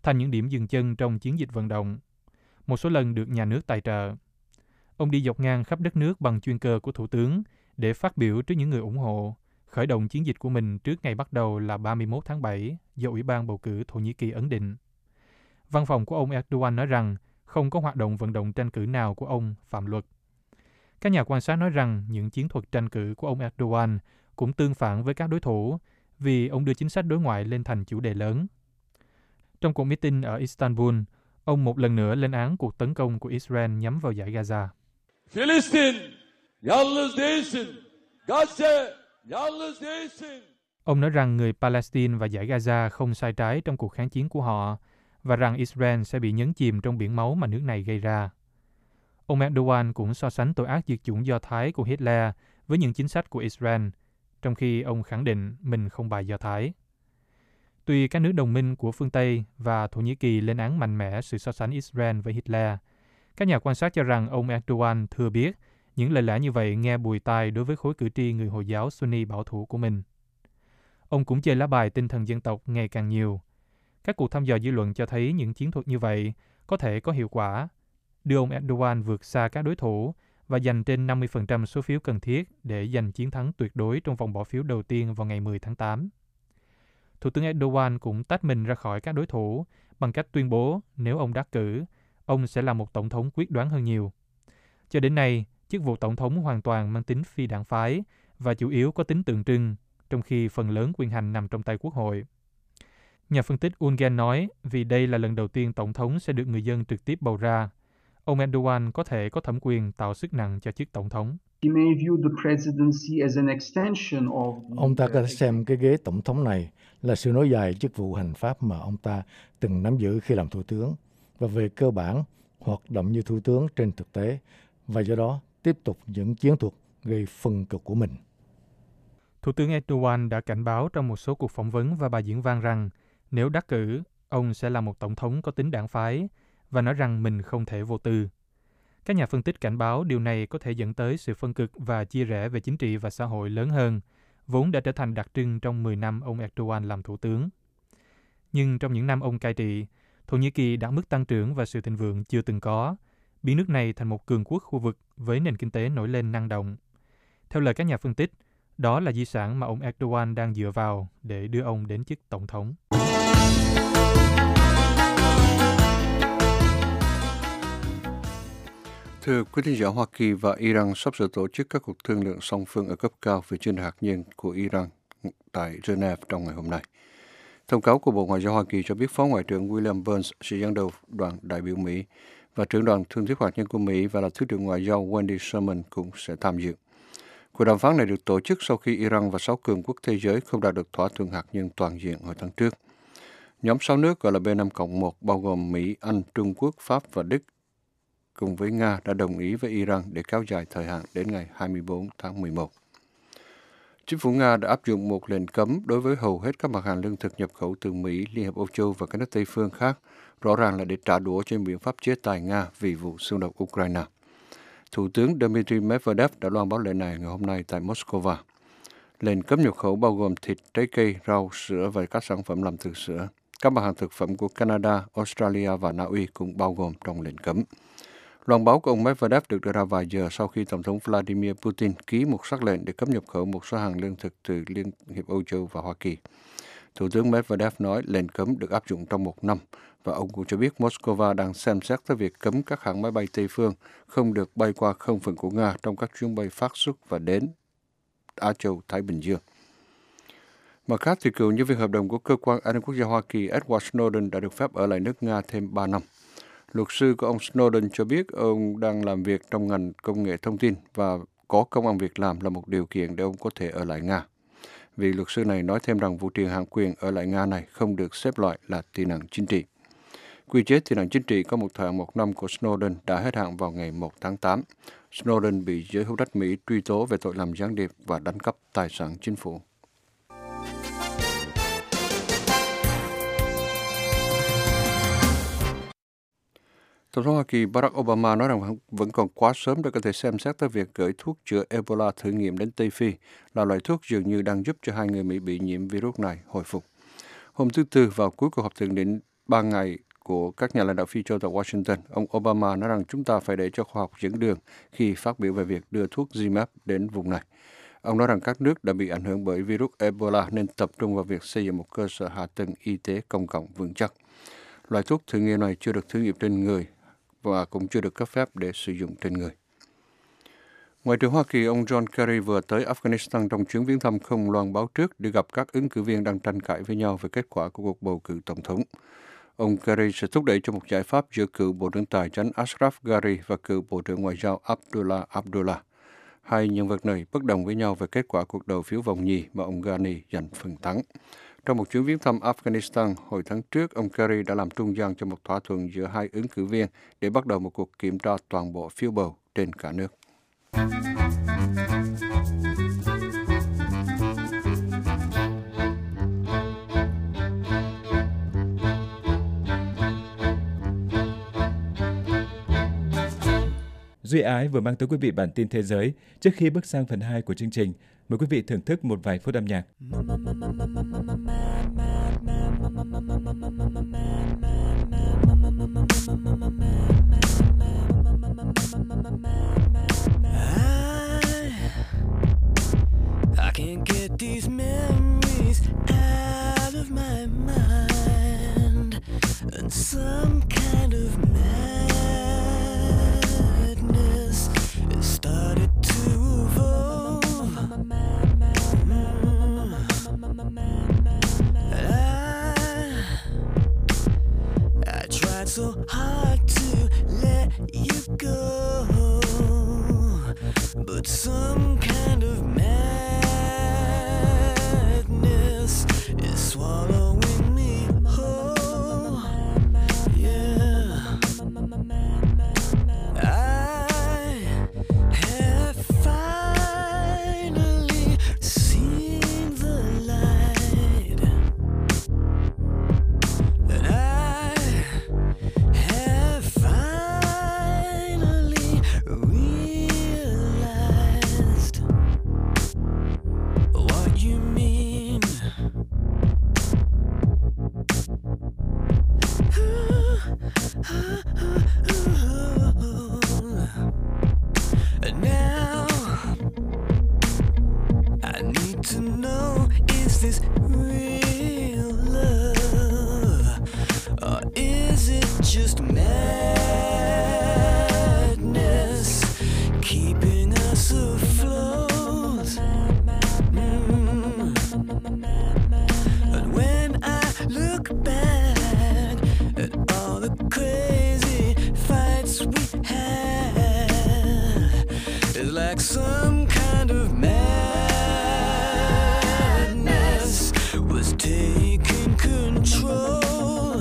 thành những điểm dừng chân trong chiến dịch vận động. Một số lần được nhà nước tài trợ. Ông đi dọc ngang khắp đất nước bằng chuyên cơ của Thủ tướng để phát biểu trước những người ủng hộ, khởi động chiến dịch của mình trước ngày bắt đầu là 31 tháng 7 do Ủy ban bầu cử Thổ Nhĩ Kỳ ấn định. Văn phòng của ông Erdogan nói rằng không có hoạt động vận động tranh cử nào của ông phạm luật. Các nhà quan sát nói rằng những chiến thuật tranh cử của ông Erdogan cũng tương phản với các đối thủ vì ông đưa chính sách đối ngoại lên thành chủ đề lớn. Trong cuộc meeting ở Istanbul, ông một lần nữa lên án cuộc tấn công của Israel nhắm vào dải Gaza. Filistin, yalnız değilsin. Gazze, yalnız değilsin. Ông nói rằng người Palestine và dải Gaza không sai trái trong cuộc kháng chiến của họ và rằng Israel sẽ bị nhấn chìm trong biển máu mà nước này gây ra. Ông Erdogan cũng so sánh tội ác diệt chủng Do Thái của Hitler với những chính sách của Israel, trong khi ông khẳng định mình không bài Do Thái. Tuy các nước đồng minh của phương Tây và Thổ Nhĩ Kỳ lên án mạnh mẽ sự so sánh Israel với Hitler, các nhà quan sát cho rằng ông Erdogan thừa biết những lời lẽ như vậy nghe bùi tai đối với khối cử tri người Hồi giáo Sunni bảo thủ của mình. Ông cũng chơi lá bài tinh thần dân tộc ngày càng nhiều. Các cuộc thăm dò dư luận cho thấy những chiến thuật như vậy có thể có hiệu quả, đưa ông Erdogan vượt xa các đối thủ và giành trên 50% số phiếu cần thiết để giành chiến thắng tuyệt đối trong vòng bỏ phiếu đầu tiên vào ngày 10 tháng 8. Thủ tướng Erdogan cũng tách mình ra khỏi các đối thủ bằng cách tuyên bố nếu ông đắc cử, ông sẽ là một tổng thống quyết đoán hơn nhiều. Cho đến nay, chức vụ tổng thống hoàn toàn mang tính phi đảng phái và chủ yếu có tính tượng trưng, trong khi phần lớn quyền hành nằm trong tay Quốc hội. Nhà phân tích Ulgen nói vì đây là lần đầu tiên tổng thống sẽ được người dân trực tiếp bầu ra, ông Erdogan có thể có thẩm quyền tạo sức nặng cho chức tổng thống. Ông ta có thể xem cái ghế tổng thống này là sự nối dài chức vụ hành pháp mà ông ta từng nắm giữ khi làm thủ tướng, và về cơ bản hoạt động như thủ tướng trên thực tế, và do đó tiếp tục những chiến thuật gây phân cực của mình. Thủ tướng Erdogan đã cảnh báo trong một số cuộc phỏng vấn và bài diễn văn rằng nếu đắc cử, ông sẽ là một tổng thống có tính đảng phái và nói rằng mình không thể vô tư. Các nhà phân tích cảnh báo điều này có thể dẫn tới sự phân cực và chia rẽ về chính trị và xã hội lớn hơn, vốn đã trở thành đặc trưng trong 10 năm ông Erdogan làm thủ tướng. Nhưng trong những năm ông cai trị, Thổ Nhĩ Kỳ đạt mức tăng trưởng và sự thịnh vượng chưa từng có, biến nước này thành một cường quốc khu vực với nền kinh tế nổi lên năng động. Theo lời các nhà phân tích, đó là di sản mà ông Erdogan đang dựa vào để đưa ông đến chức tổng thống. Thưa quý thính giả, Hoa Kỳ và Iran sắp sửa tổ chức các cuộc thương lượng song phương ở cấp cao về chiến lược hạt nhân của Iran tại Geneva trong ngày hôm nay. Thông cáo của Bộ Ngoại giao Hoa Kỳ cho biết Phó Ngoại trưởng William Burns sẽ dẫn đầu đoàn đại biểu Mỹ và trưởng đoàn thương thuyết hạt nhân của Mỹ và là Thứ trưởng Ngoại giao Wendy Sherman cũng sẽ tham dự. Cuộc đàm phán này được tổ chức sau khi Iran và 6 cường quốc thế giới không đạt được thỏa thuận hạt nhân toàn diện hồi tháng trước. Nhóm 6 nước gọi là B5+1 bao gồm Mỹ, Anh, Trung Quốc, Pháp và Đức cùng với Nga đã đồng ý với Iran để kéo dài thời hạn đến ngày 24 tháng 11. Chính phủ Nga đã áp dụng một lệnh cấm đối với hầu hết các mặt hàng lương thực nhập khẩu từ Mỹ, Liên Hiệp Âu Châu và các nước Tây phương khác, rõ ràng là để trả đũa trên biện pháp chế tài Nga vì vụ xung đột Ukraine. Thủ tướng Dmitry Medvedev đã loan báo lệnh này ngày hôm nay tại Moscow. Lệnh cấm nhập khẩu bao gồm thịt, trái cây, rau, sữa và các sản phẩm làm từ sữa. Các mặt hàng thực phẩm của Canada, Australia và Na Uy cũng bao gồm trong lệnh cấm. Loan báo của ông Medvedev được đưa ra vài giờ sau khi Tổng thống Vladimir Putin ký một sắc lệnh để cấm nhập khẩu một số hàng lương thực từ Liên hiệp Âu Châu và Hoa Kỳ. Thủ tướng Medvedev nói lệnh cấm được áp dụng trong 1 năm, và ông cũng cho biết Moscow đang xem xét tới việc cấm các hãng máy bay Tây phương không được bay qua không phận của Nga trong các chuyến bay phát xuất và đến Á Châu, Thái Bình Dương. Mặt khác, thì cựu nhân viên hợp đồng của Cơ quan An ninh Quốc gia Hoa Kỳ Edward Snowden đã được phép ở lại nước Nga thêm 3 năm. Luật sư của ông Snowden cho biết ông đang làm việc trong ngành công nghệ thông tin và có công ăn việc làm là một điều kiện để ông có thể ở lại Nga. Vị luật sư này nói thêm rằng vụ truyền hạn quyền ở lại Nga này không được xếp loại là tị nạn chính trị. Quy chế tị nạn chính trị có một thời hạn 1 năm của Snowden đã hết hạn vào ngày 1 tháng 8. Snowden bị giới hữu trách Mỹ truy tố về tội làm gián điệp và đánh cắp tài sản chính phủ. Tổng thống Hoa Kỳ Barack Obama nói rằng vẫn còn quá sớm để có thể xem xét tới việc gửi thuốc chữa Ebola thử nghiệm đến Tây Phi, là loại thuốc dường như đang giúp cho 2 người Mỹ bị nhiễm virus này hồi phục. Hôm thứ Tư, vào cuối cuộc họp thượng đỉnh 3 ngày của các nhà lãnh đạo Phi châu tại Washington, ông Obama nói rằng chúng ta phải để cho khoa học dẫn đường khi phát biểu về việc đưa thuốc ZMapp đến vùng này. Ông nói rằng các nước đã bị ảnh hưởng bởi virus Ebola nên tập trung vào việc xây dựng một cơ sở hạ tầng y tế công cộng vững chắc. Loại thuốc thử nghiệm này chưa được thử nghiệm trên người và cũng chưa được cấp phép để sử dụng trên người. Ngoại trưởng Hoa Kỳ ông John Kerry vừa tới Afghanistan trong chuyến viếng thăm không loan báo trước để gặp các ứng cử viên đang tranh cãi với nhau về kết quả của cuộc bầu cử tổng thống. Ông Kerry sẽ thúc đẩy cho một giải pháp giữa cựu Bộ trưởng Tài chánh Ashraf Ghani và cựu Bộ trưởng Ngoại giao Abdullah Abdullah. Hai nhân vật này bất đồng với nhau về kết quả cuộc đầu phiếu vòng nhì mà ông Ghani giành phần thắng. Trong một chuyến viếng thăm Afghanistan hồi tháng trước, ông Kerry đã làm trung gian cho một thỏa thuận giữa hai ứng cử viên để bắt đầu một cuộc kiểm tra toàn bộ phiếu bầu trên cả nước. Duy Ái vừa mang tới quý vị bản tin thế giới. Trước khi bước sang phần 2 của chương trình, mời quý vị thưởng thức một vài phút âm nhạc. I can't get these memories out of my mind, and some kind of madness has started to evolve. I tried so hard to let you go, but some kind of madness is swallowing me whole. Yeah, I have finally seen the light, and I have finally realized what you mean. And now I need to know, is this real love, or is it just madness keeping us afloat? And when I look back at all the crazy fights we had, it's like some kind of madness was taking control.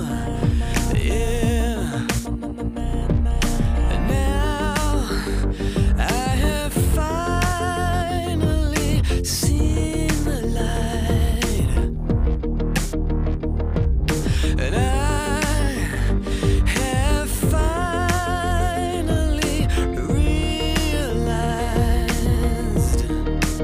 Yeah. And now I have finally seen the light, and I have finally realized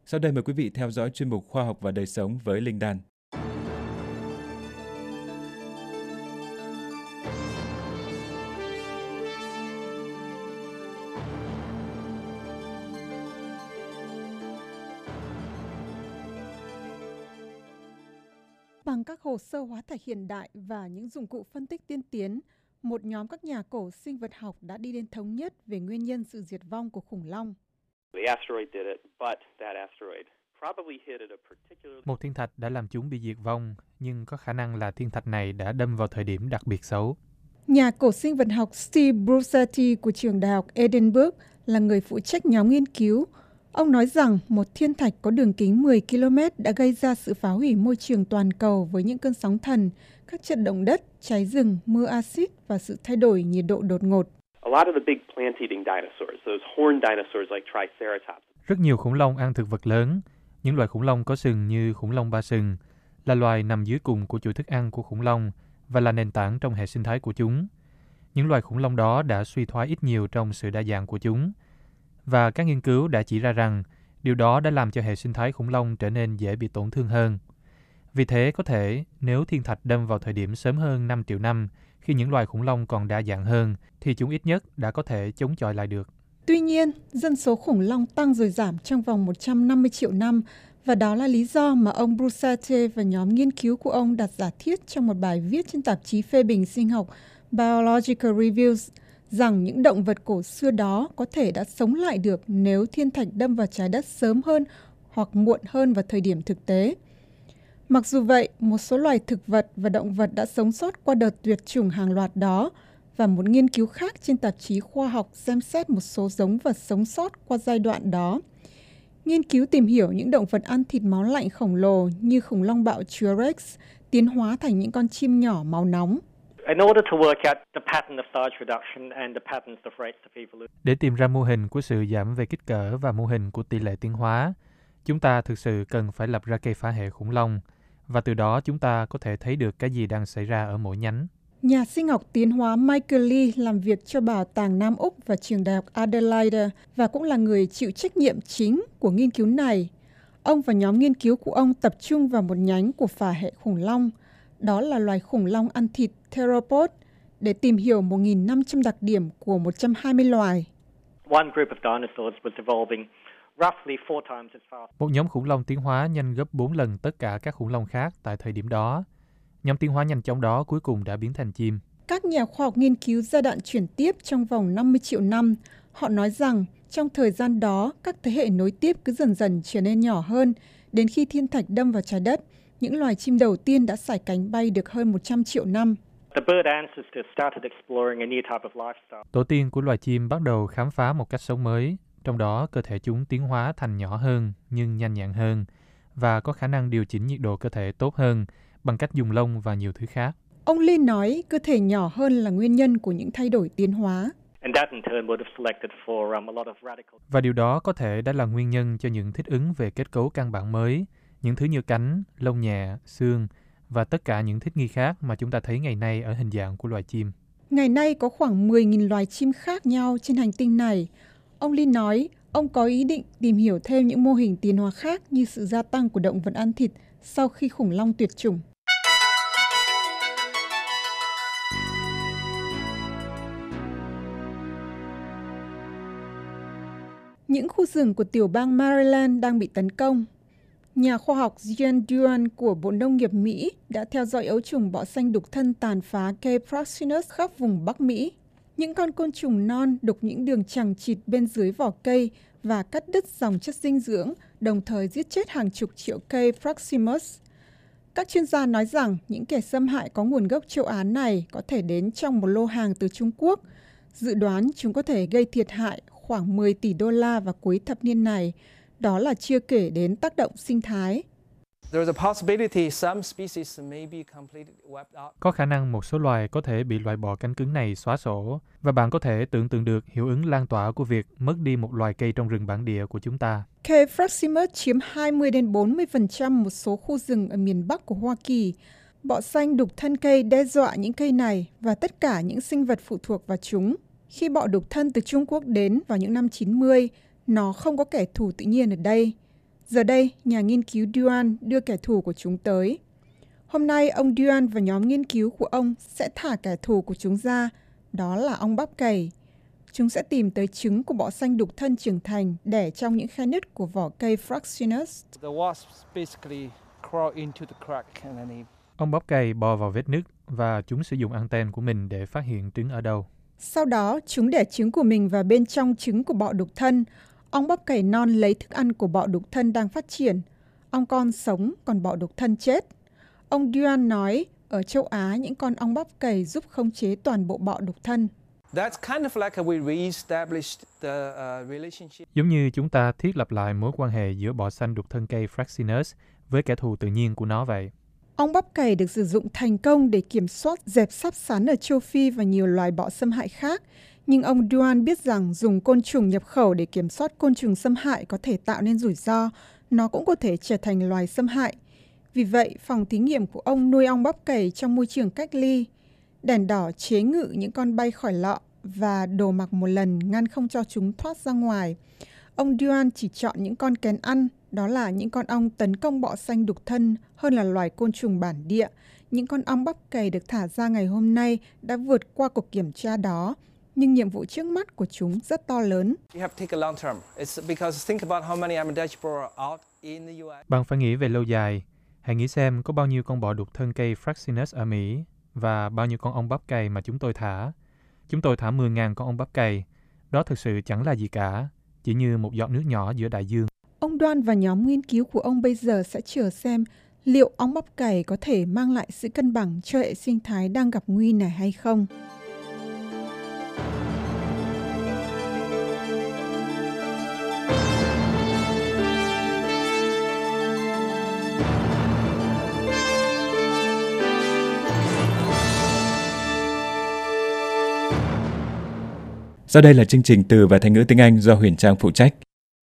Sau đây mời quý vị theo dõi chuyên mục Khoa học và đời sống với Linh Đan. Bằng các hồ sơ hóa thạch hiện đại và những dụng cụ phân tích tiên tiến, một nhóm các nhà cổ sinh vật học đã đi đến thống nhất về nguyên nhân sự diệt vong của khủng long. Một thiên thạch đã làm chúng bị diệt vong, nhưng có khả năng là thiên thạch này đã đâm vào thời điểm đặc biệt xấu. Nhà cổ sinh vật học Steve Brusatte của trường đại học Edinburgh là người phụ trách nhóm nghiên cứu. Ông nói rằng một thiên thạch có đường kính 10 km đã gây ra sự phá hủy môi trường toàn cầu với những cơn sóng thần, các trận động đất, cháy rừng, mưa axit và sự thay đổi nhiệt độ đột ngột. Rất nhiều khủng long ăn thực vật lớn. Những loài khủng long có sừng như khủng long ba sừng là loài nằm dưới cùng của chuỗi thức ăn của khủng long và là nền tảng trong hệ sinh thái của chúng. Những loài khủng long đó đã suy thoái ít nhiều trong sự đa dạng của chúng. Và các nghiên cứu đã chỉ ra rằng điều đó đã làm cho hệ sinh thái khủng long trở nên dễ bị tổn thương hơn. Vì thế, có thể, nếu thiên thạch đâm vào thời điểm sớm hơn 5 triệu năm, khi những loài khủng long còn đa dạng hơn, thì chúng ít nhất đã có thể chống chọi lại được. Tuy nhiên, dân số khủng long tăng rồi giảm trong vòng 150 triệu năm, và đó là lý do mà ông Brusatte và nhóm nghiên cứu của ông đặt giả thiết trong một bài viết trên tạp chí phê bình sinh học Biological Reviews rằng những động vật cổ xưa đó có thể đã sống lại được nếu thiên thạch đâm vào trái đất sớm hơn hoặc muộn hơn vào thời điểm thực tế. Mặc dù vậy, một số loài thực vật và động vật đã sống sót qua đợt tuyệt chủng hàng loạt đó, và một nghiên cứu khác trên tạp chí khoa học xem xét một số giống vật sống sót qua giai đoạn đó. Nghiên cứu tìm hiểu những động vật ăn thịt máu lạnh khổng lồ như khủng long bạo chúa Rex tiến hóa thành những con chim nhỏ máu nóng. Để tìm ra mô hình của sự giảm về kích cỡ và mô hình của tỷ lệ tiến hóa, chúng ta thực sự cần phải lập ra cây phá hệ khủng long, và từ đó chúng ta có thể thấy được cái gì đang xảy ra ở mỗi nhánh. Nhà sinh học tiến hóa Michael Lee làm việc cho Bảo tàng Nam Úc và trường đại học Adelaide và cũng là người chịu trách nhiệm chính của nghiên cứu này. Ông và nhóm nghiên cứu của ông tập trung vào một nhánh của phả hệ khủng long, đó là loài khủng long ăn thịt Theropod, để tìm hiểu 1.500 đặc điểm của 120 loài. Một nhóm khủng long tiến hóa nhanh gấp 4 lần tất cả các khủng long khác tại thời điểm đó. Nhóm tiến hóa nhanh chóng đó cuối cùng đã biến thành chim. Các nhà khoa học nghiên cứu giai đoạn chuyển tiếp trong vòng 50 triệu năm. Họ nói rằng trong thời gian đó, các thế hệ nối tiếp cứ dần dần trở nên nhỏ hơn. Đến khi thiên thạch đâm vào trái đất, những loài chim đầu tiên đã sải cánh bay được hơn 100 triệu năm. Tổ tiên của loài chim bắt đầu khám phá một cách sống mới. Trong đó, cơ thể chúng tiến hóa thành nhỏ hơn nhưng nhanh nhẹn hơn và có khả năng điều chỉnh nhiệt độ cơ thể tốt hơn bằng cách dùng lông và nhiều thứ khác. Ông Lee nói cơ thể nhỏ hơn là nguyên nhân của những thay đổi tiến hóa. Và điều đó có thể đã là nguyên nhân cho những thích ứng về kết cấu căn bản mới, những thứ như cánh, lông nhẹ, xương và tất cả những thích nghi khác mà chúng ta thấy ngày nay ở hình dạng của loài chim. Ngày nay có khoảng 10.000 loài chim khác nhau trên hành tinh này. Ông Lee nói ông có ý định tìm hiểu thêm những mô hình tiến hóa khác như sự gia tăng của động vật ăn thịt sau khi khủng long tuyệt chủng. Những khu rừng của tiểu bang Maryland đang bị tấn công. Nhà khoa học Jen Duan của Bộ Nông nghiệp Mỹ đã theo dõi ấu trùng bọ xanh đục thân tàn phá K. Proxinus khắp vùng Bắc Mỹ. Những con côn trùng non đục những đường chằng chịt bên dưới vỏ cây và cắt đứt dòng chất dinh dưỡng, đồng thời giết chết hàng chục triệu cây Proximus. Các chuyên gia nói rằng những kẻ xâm hại có nguồn gốc châu Á này có thể đến trong một lô hàng từ Trung Quốc. Dự đoán chúng có thể gây thiệt hại khoảng 10 tỷ đô la vào cuối thập niên này. Đó là chưa kể đến tác động sinh thái. Có khả năng một số loài có thể bị loại bỏ cánh cứng này xóa sổ, và bạn có thể tưởng tượng được hiệu ứng lan tỏa của việc mất đi một loài cây trong rừng bản địa của chúng ta. K. Proximus chiếm 20-40% một số khu rừng ở miền Bắc của Hoa Kỳ. Bọ xanh đục thân cây đe dọa những cây này và tất cả những sinh vật phụ thuộc vào chúng. Khi bọ đục thân từ Trung Quốc đến vào những năm 90, nó không có kẻ thù tự nhiên ở đây. Giờ đây, nhà nghiên cứu Duan đưa kẻ thù của chúng tới. Hôm nay, ông Duan và nhóm nghiên cứu của ông sẽ thả kẻ thù của chúng ra, đó là ong bắp cày. Chúng sẽ tìm tới trứng của bọ xanh đục thân trưởng thành đẻ trong những khe nứt của vỏ cây Fraxinus. Ong bắp cày bò vào vết nứt và chúng sử dụng anten của mình để phát hiện trứng ở đâu. Sau đó, chúng đẻ trứng của mình vào bên trong trứng của bọ đục thân. Ong bắp cày non lấy thức ăn của bọ đục thân đang phát triển. Ong con sống, còn bọ đục thân chết. Ông Duan nói, ở châu Á, những con ong bắp cày giúp khống chế toàn bộ bọ đục thân. Giống như chúng ta thiết lập lại mối quan hệ giữa bọ xanh đục thân cây Fraxinus với kẻ thù tự nhiên của nó vậy. Ong bắp cày được sử dụng thành công để kiểm soát dẹp sáp sắn ở châu Phi và nhiều loài bọ xâm hại khác. Nhưng ông Duan biết rằng dùng côn trùng nhập khẩu để kiểm soát côn trùng xâm hại có thể tạo nên rủi ro. Nó cũng có thể trở thành loài xâm hại. Vì vậy, phòng thí nghiệm của ông nuôi ong bắp cày trong môi trường cách ly. Đèn đỏ chế ngự những con bay khỏi lọ và đổ mặc một lần ngăn không cho chúng thoát ra ngoài. Ông Duan chỉ chọn những con kén ăn, đó là những con ong tấn công bọ xanh đục thân hơn là loài côn trùng bản địa. Những con ong bắp cày được thả ra ngày hôm nay đã vượt qua cuộc kiểm tra đó, nhưng nhiệm vụ trước mắt của chúng rất to lớn. Bạn phải nghĩ về lâu dài. Hãy nghĩ xem có bao nhiêu con bọ đục thân cây Fraxinus ở Mỹ và bao nhiêu con ong bắp cày mà chúng tôi thả. Chúng tôi thả 10.000 con ong bắp cày. Đó thực sự chẳng là gì cả, chỉ như một giọt nước nhỏ giữa đại dương. Ông Đoan và nhóm nghiên cứu của ông bây giờ sẽ chờ xem liệu ong bắp cày có thể mang lại sự cân bằng cho hệ sinh thái đang gặp nguy này hay không. Sau đây là chương trình từ và Thành ngữ tiếng Anh do Huyền Trang phụ trách.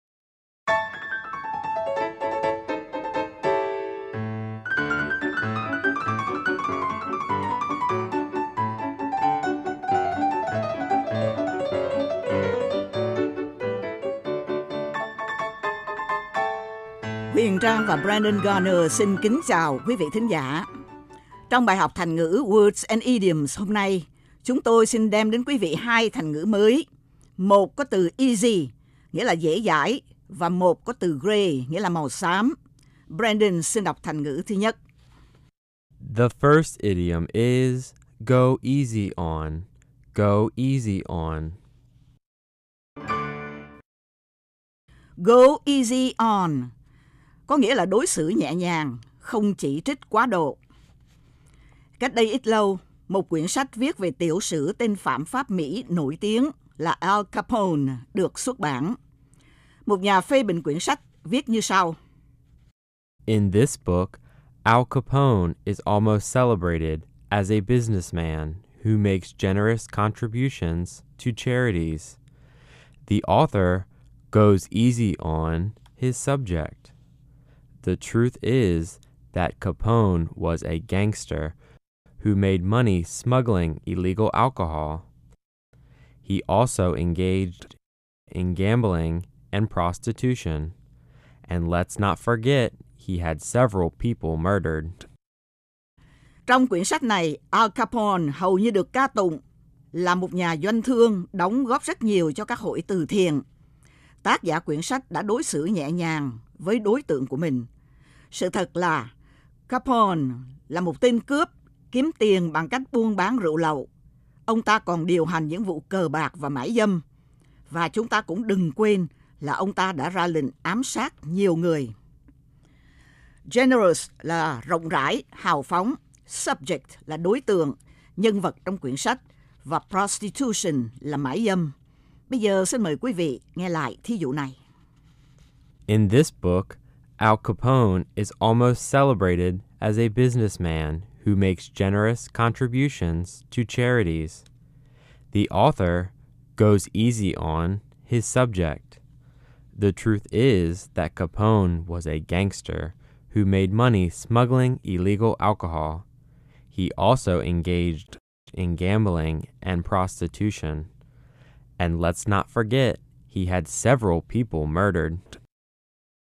Huyền Trang và Brandon Garner xin kính chào quý vị thính giả. Trong bài học thành ngữ Words and Idioms hôm nay, chúng tôi xin đem đến quý vị 2 thành ngữ mới. Một có từ easy, nghĩa là dễ dãi, và một có từ gray, nghĩa là màu xám. Brandon xin đọc thành ngữ thứ nhất. The first idiom is go easy on. Go easy on. Go easy on có nghĩa là đối xử nhẹ nhàng, không chỉ trích quá độ. Cách đây ít lâu, một quyển sách viết về tiểu sử tên phạm pháp Mỹ nổi tiếng là Al Capone được xuất bản. Một nhà phê bình quyển sách viết như sau. In this book, Al Capone is almost celebrated as a businessman who makes generous contributions to charities. The author goes easy on his subject. The truth is that Capone was a gangster who made money smuggling illegal alcohol. He also engaged in gambling and prostitution. And let's not forget, he had several people murdered. Trong quyển sách này, Al Capone hầu như được ca tụng là một nhà doanh thương đóng góp rất nhiều cho các hội từ thiện. Tác giả quyển sách đã đối xử nhẹ nhàng với đối tượng của mình. Sự thật là Capone là một tên cướp kiếm tiền bằng cách buôn bán rượu lậu. Ông ta còn điều hành những vụ cờ bạc và mại dâm. Và chúng ta cũng đừng quên là ông ta đã ra lệnh ám sát nhiều người. Generous là rộng rãi, hào phóng. Subject là đối tượng, nhân vật trong quyển sách. Và prostitution là mại dâm. Bây giờ xin mời quý vị nghe lại thí dụ này. In this book, Al Capone is almost celebrated as a businessman who makes generous contributions to charities. The author goes easy on his subject. The truth is that Capone was a gangster who made money smuggling illegal alcohol. He also engaged in gambling and prostitution. And let's not forget, he had several people murdered.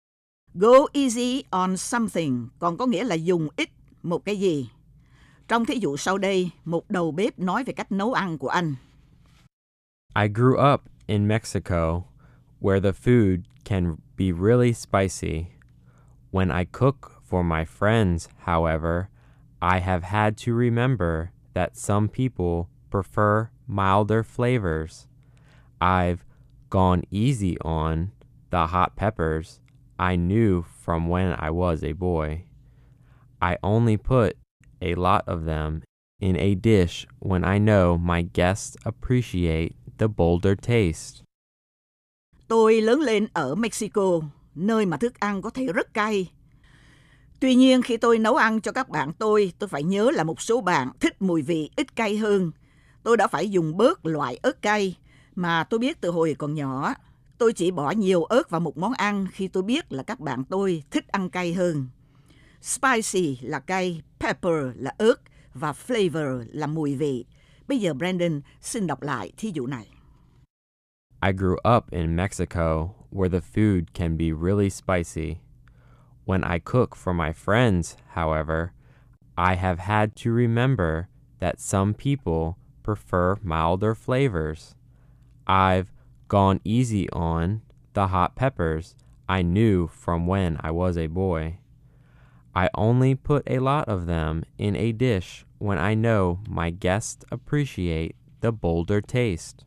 Go easy on something còn có nghĩa là dùng ít một cái gì. Trong thí dụ sau đây, một đầu bếp nói về cách nấu ăn của anh. I grew up in Mexico, where the food can be really spicy. When I cook for my friends, however, I have had to remember that some people prefer milder flavors. I've gone easy on the hot peppers I knew from when I was a boy. I only put a lot of them in a dish when I know my guests appreciate the bolder taste. Tôi lớn lên ở Mexico, nơi mà thức ăn có thể rất cay. Tuy nhiên khi tôi nấu ăn cho các bạn tôi phải nhớ là một số bạn thích mùi vị ít cay hơn. Tôi đã phải dùng bớt loại ớt cay mà tôi biết từ hồi còn nhỏ. Tôi chỉ bỏ nhiều ớt vào một món ăn khi tôi biết là các bạn tôi thích ăn cay hơn. Spicy là cay, pepper là ớt và flavor là mùi vị. Bây giờ Brandon xin đọc lại thí dụ này. I grew up in Mexico, where the food can be really spicy. When I cook for my friends, however, I have had to remember that some people prefer milder flavors. I've gone easy on the hot peppers I knew from when I was a boy. I only put a lot of them in a dish when I know my guests appreciate the bolder taste.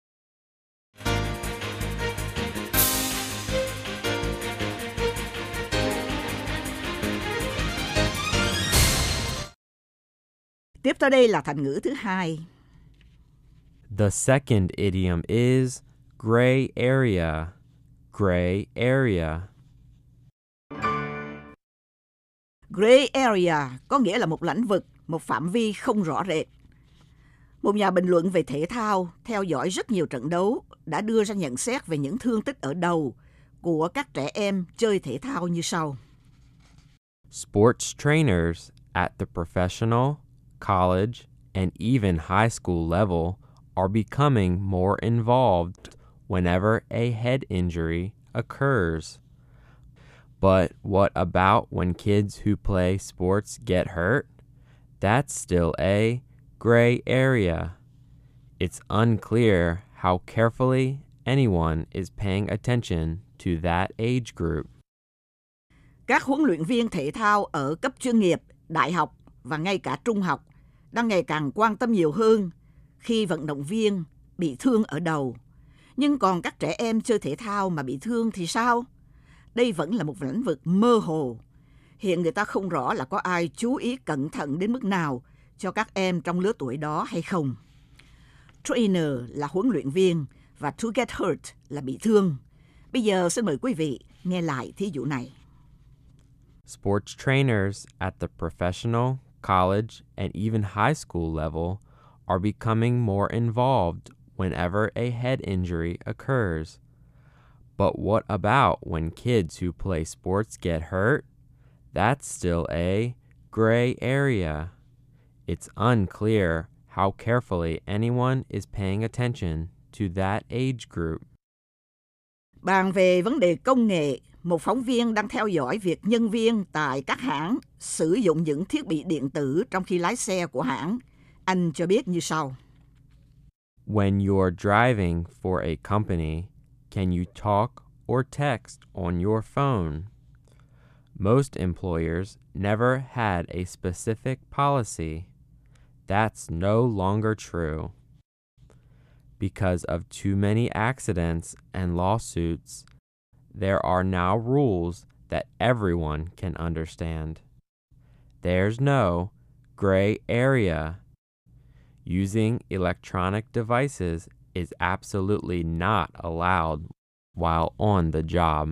Tiếp tới đây là thành ngữ thứ hai. The second idiom is gray area. Gray area. Gray area có nghĩa là một lãnh vực, một phạm vi không rõ rệt. Một nhà bình luận về thể thao theo dõi rất nhiều trận đấu đã đưa ra nhận xét về những thương tích ở đầu của các trẻ em chơi thể thao như sau. Sports trainers at the professional, college, and even high school level are becoming more involved whenever a head injury occurs. But what about when kids who play sports get hurt? That's still a gray area. It's unclear how carefully anyone is paying attention to that age group. Các huấn luyện viên thể thao ở cấp chuyên nghiệp, đại học và ngay cả trung học đang ngày càng quan tâm nhiều hơn khi vận động viên bị thương ở đầu. Nhưng còn các trẻ em chơi thể thao mà bị thương thì sao? Đây vẫn là một lĩnh vực mơ hồ. Hiện người ta không rõ là có ai chú ý cẩn thận đến mức nào cho các em trong lứa tuổi đó hay không. Trainer là huấn luyện viên và to get hurt là bị thương. Bây giờ xin mời quý vị nghe lại thí dụ này. Sports trainers at the professional, college, and even high school level are becoming more involved whenever a head injury occurs. But what about when kids who play sports get hurt? That's still a gray area. It's unclear how carefully anyone is paying attention to that age group. Bàn về vấn đề công nghệ, một phóng viên đang theo dõi việc nhân viên tại các hãng sử dụng những thiết bị điện tử trong khi lái xe của hãng. Anh cho biết như sau. When you're driving for a company, can you talk or text on your phone? Most employers never had a specific policy. That's no longer true. Because of too many accidents and lawsuits, there are now rules that everyone can understand. There's no gray area. Using electronic devices is absolutely not allowed while on the job.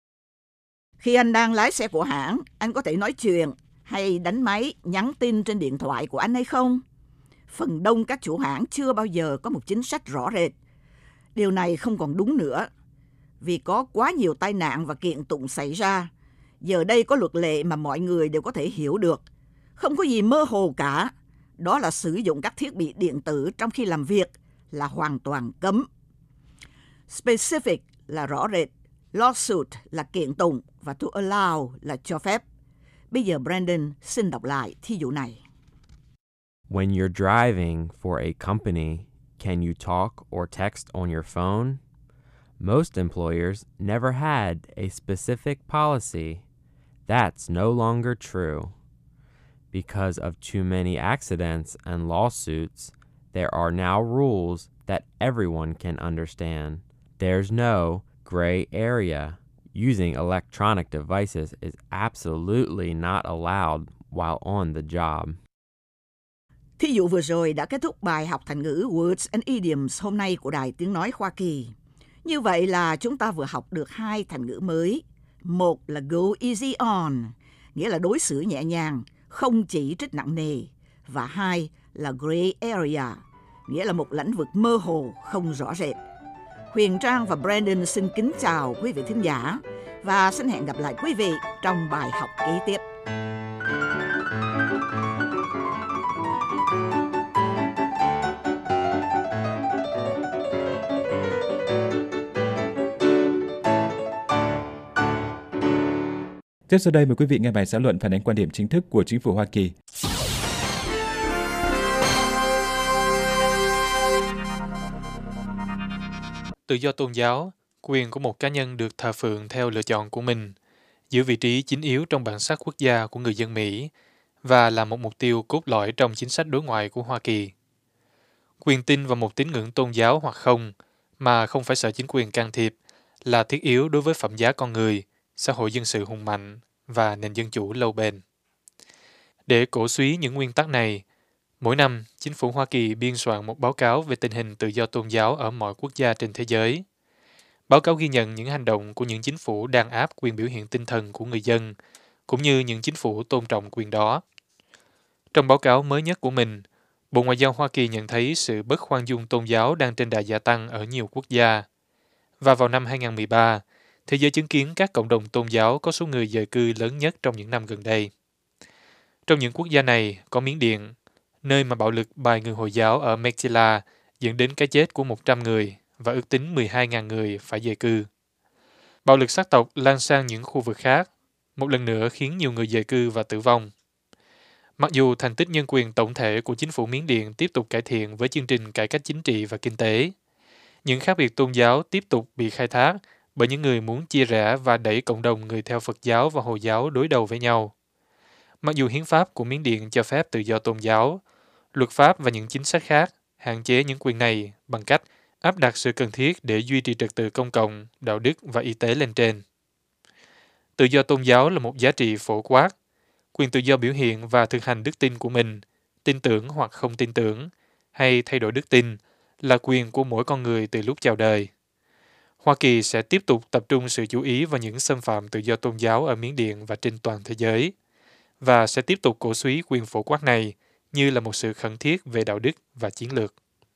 Khi anh đang lái xe của hãng, anh có thể nói chuyện hay đánh máy, nhắn tin trên điện thoại của anh hay không? Phần đông các chủ hãng chưa bao giờ có một chính sách rõ rệt. Điều này không còn đúng nữa, vì có quá nhiều tai nạn và kiện tụng xảy ra. Giờ đây có luật lệ mà mọi người đều có thể hiểu được. Không có gì mơ hồ cả. Đó là sử dụng các thiết bị điện tử trong khi làm việc là hoàn toàn cấm. Specific là rõ rệt, Lawsuit là kiện tụng và to allow là cho phép. Bây giờ Brandon xin đọc lại thí dụ này. When you're driving for a company, can you talk or text on your phone? Most employers never had a specific policy. That's no longer true. Because of too many accidents and lawsuits, there are now rules that everyone can understand. There's no gray area. Using electronic devices is absolutely not allowed while on the job. Thí dụ vừa rồi đã kết thúc bài học thành ngữ Words and Idioms hôm nay của Đài Tiếng Nói Hoa Kỳ. Như vậy là chúng ta vừa học được 2 thành ngữ mới. Một là go easy on, nghĩa là đối xử nhẹ nhàng, không chỉ trích nặng nề. Và 2 là gray area, nghĩa là một lĩnh vực mơ hồ, không rõ rệt. Huyền Trang và Brandon xin kính chào quý vị thính giả và xin hẹn gặp lại quý vị trong bài học kế tiếp. Tiếp sau đây mời quý vị nghe bài xã luận phản ánh quan điểm chính thức của chính phủ Hoa Kỳ. Tự do tôn giáo, quyền của một cá nhân được thờ phượng theo lựa chọn của mình, giữ vị trí chính yếu trong bản sắc quốc gia của người dân Mỹ và là một mục tiêu cốt lõi trong chính sách đối ngoại của Hoa Kỳ. Quyền tin vào một tín ngưỡng tôn giáo hoặc không, mà không phải sợ chính quyền can thiệp, là thiết yếu đối với phẩm giá con người, xã hội dân sự hùng mạnh và nền dân chủ lâu bền. Để cổ súy những nguyên tắc này, mỗi năm, chính phủ Hoa Kỳ biên soạn một báo cáo về tình hình tự do tôn giáo ở mọi quốc gia trên thế giới. Báo cáo ghi nhận những hành động của những chính phủ đàn áp quyền biểu hiện tinh thần của người dân, cũng như những chính phủ tôn trọng quyền đó. Trong báo cáo mới nhất của mình, Bộ Ngoại giao Hoa Kỳ nhận thấy sự bất khoan dung tôn giáo đang trên đà gia tăng ở nhiều quốc gia. Và vào năm 2013, thế giới chứng kiến các cộng đồng tôn giáo có số người dời cư lớn nhất trong những năm gần đây. Trong những quốc gia này có Miến Điện, nơi mà bạo lực bài người Hồi giáo ở Mektila dẫn đến cái chết của 100 người và ước tính 12.000 người phải dời cư. Bạo lực sắc tộc lan sang những khu vực khác, một lần nữa khiến nhiều người dời cư và tử vong. Mặc dù thành tích nhân quyền tổng thể của chính phủ Miến Điện tiếp tục cải thiện với chương trình cải cách chính trị và kinh tế, những khác biệt tôn giáo tiếp tục bị khai thác bởi những người muốn chia rẽ và đẩy cộng đồng người theo Phật giáo và Hồi giáo đối đầu với nhau. Mặc dù hiến pháp của Miến Điện cho phép tự do tôn giáo, luật pháp và những chính sách khác hạn chế những quyền này bằng cách áp đặt sự cần thiết để duy trì trật tự công cộng, đạo đức và y tế lên trên. Tự do tôn giáo là một giá trị phổ quát. Quyền tự do biểu hiện và thực hành đức tin của mình, tin tưởng hoặc không tin tưởng, hay thay đổi đức tin, là quyền của mỗi con người từ lúc chào đời. Hoa Kỳ sẽ tiếp tục tập trung sự chú ý vào những xâm phạm tự do tôn giáo ở Miến Điện và trên toàn thế giới, và sẽ tiếp tục cổ súy quyền phổ quát này như là một sự khẩn thiết về đạo đức và chiến lược.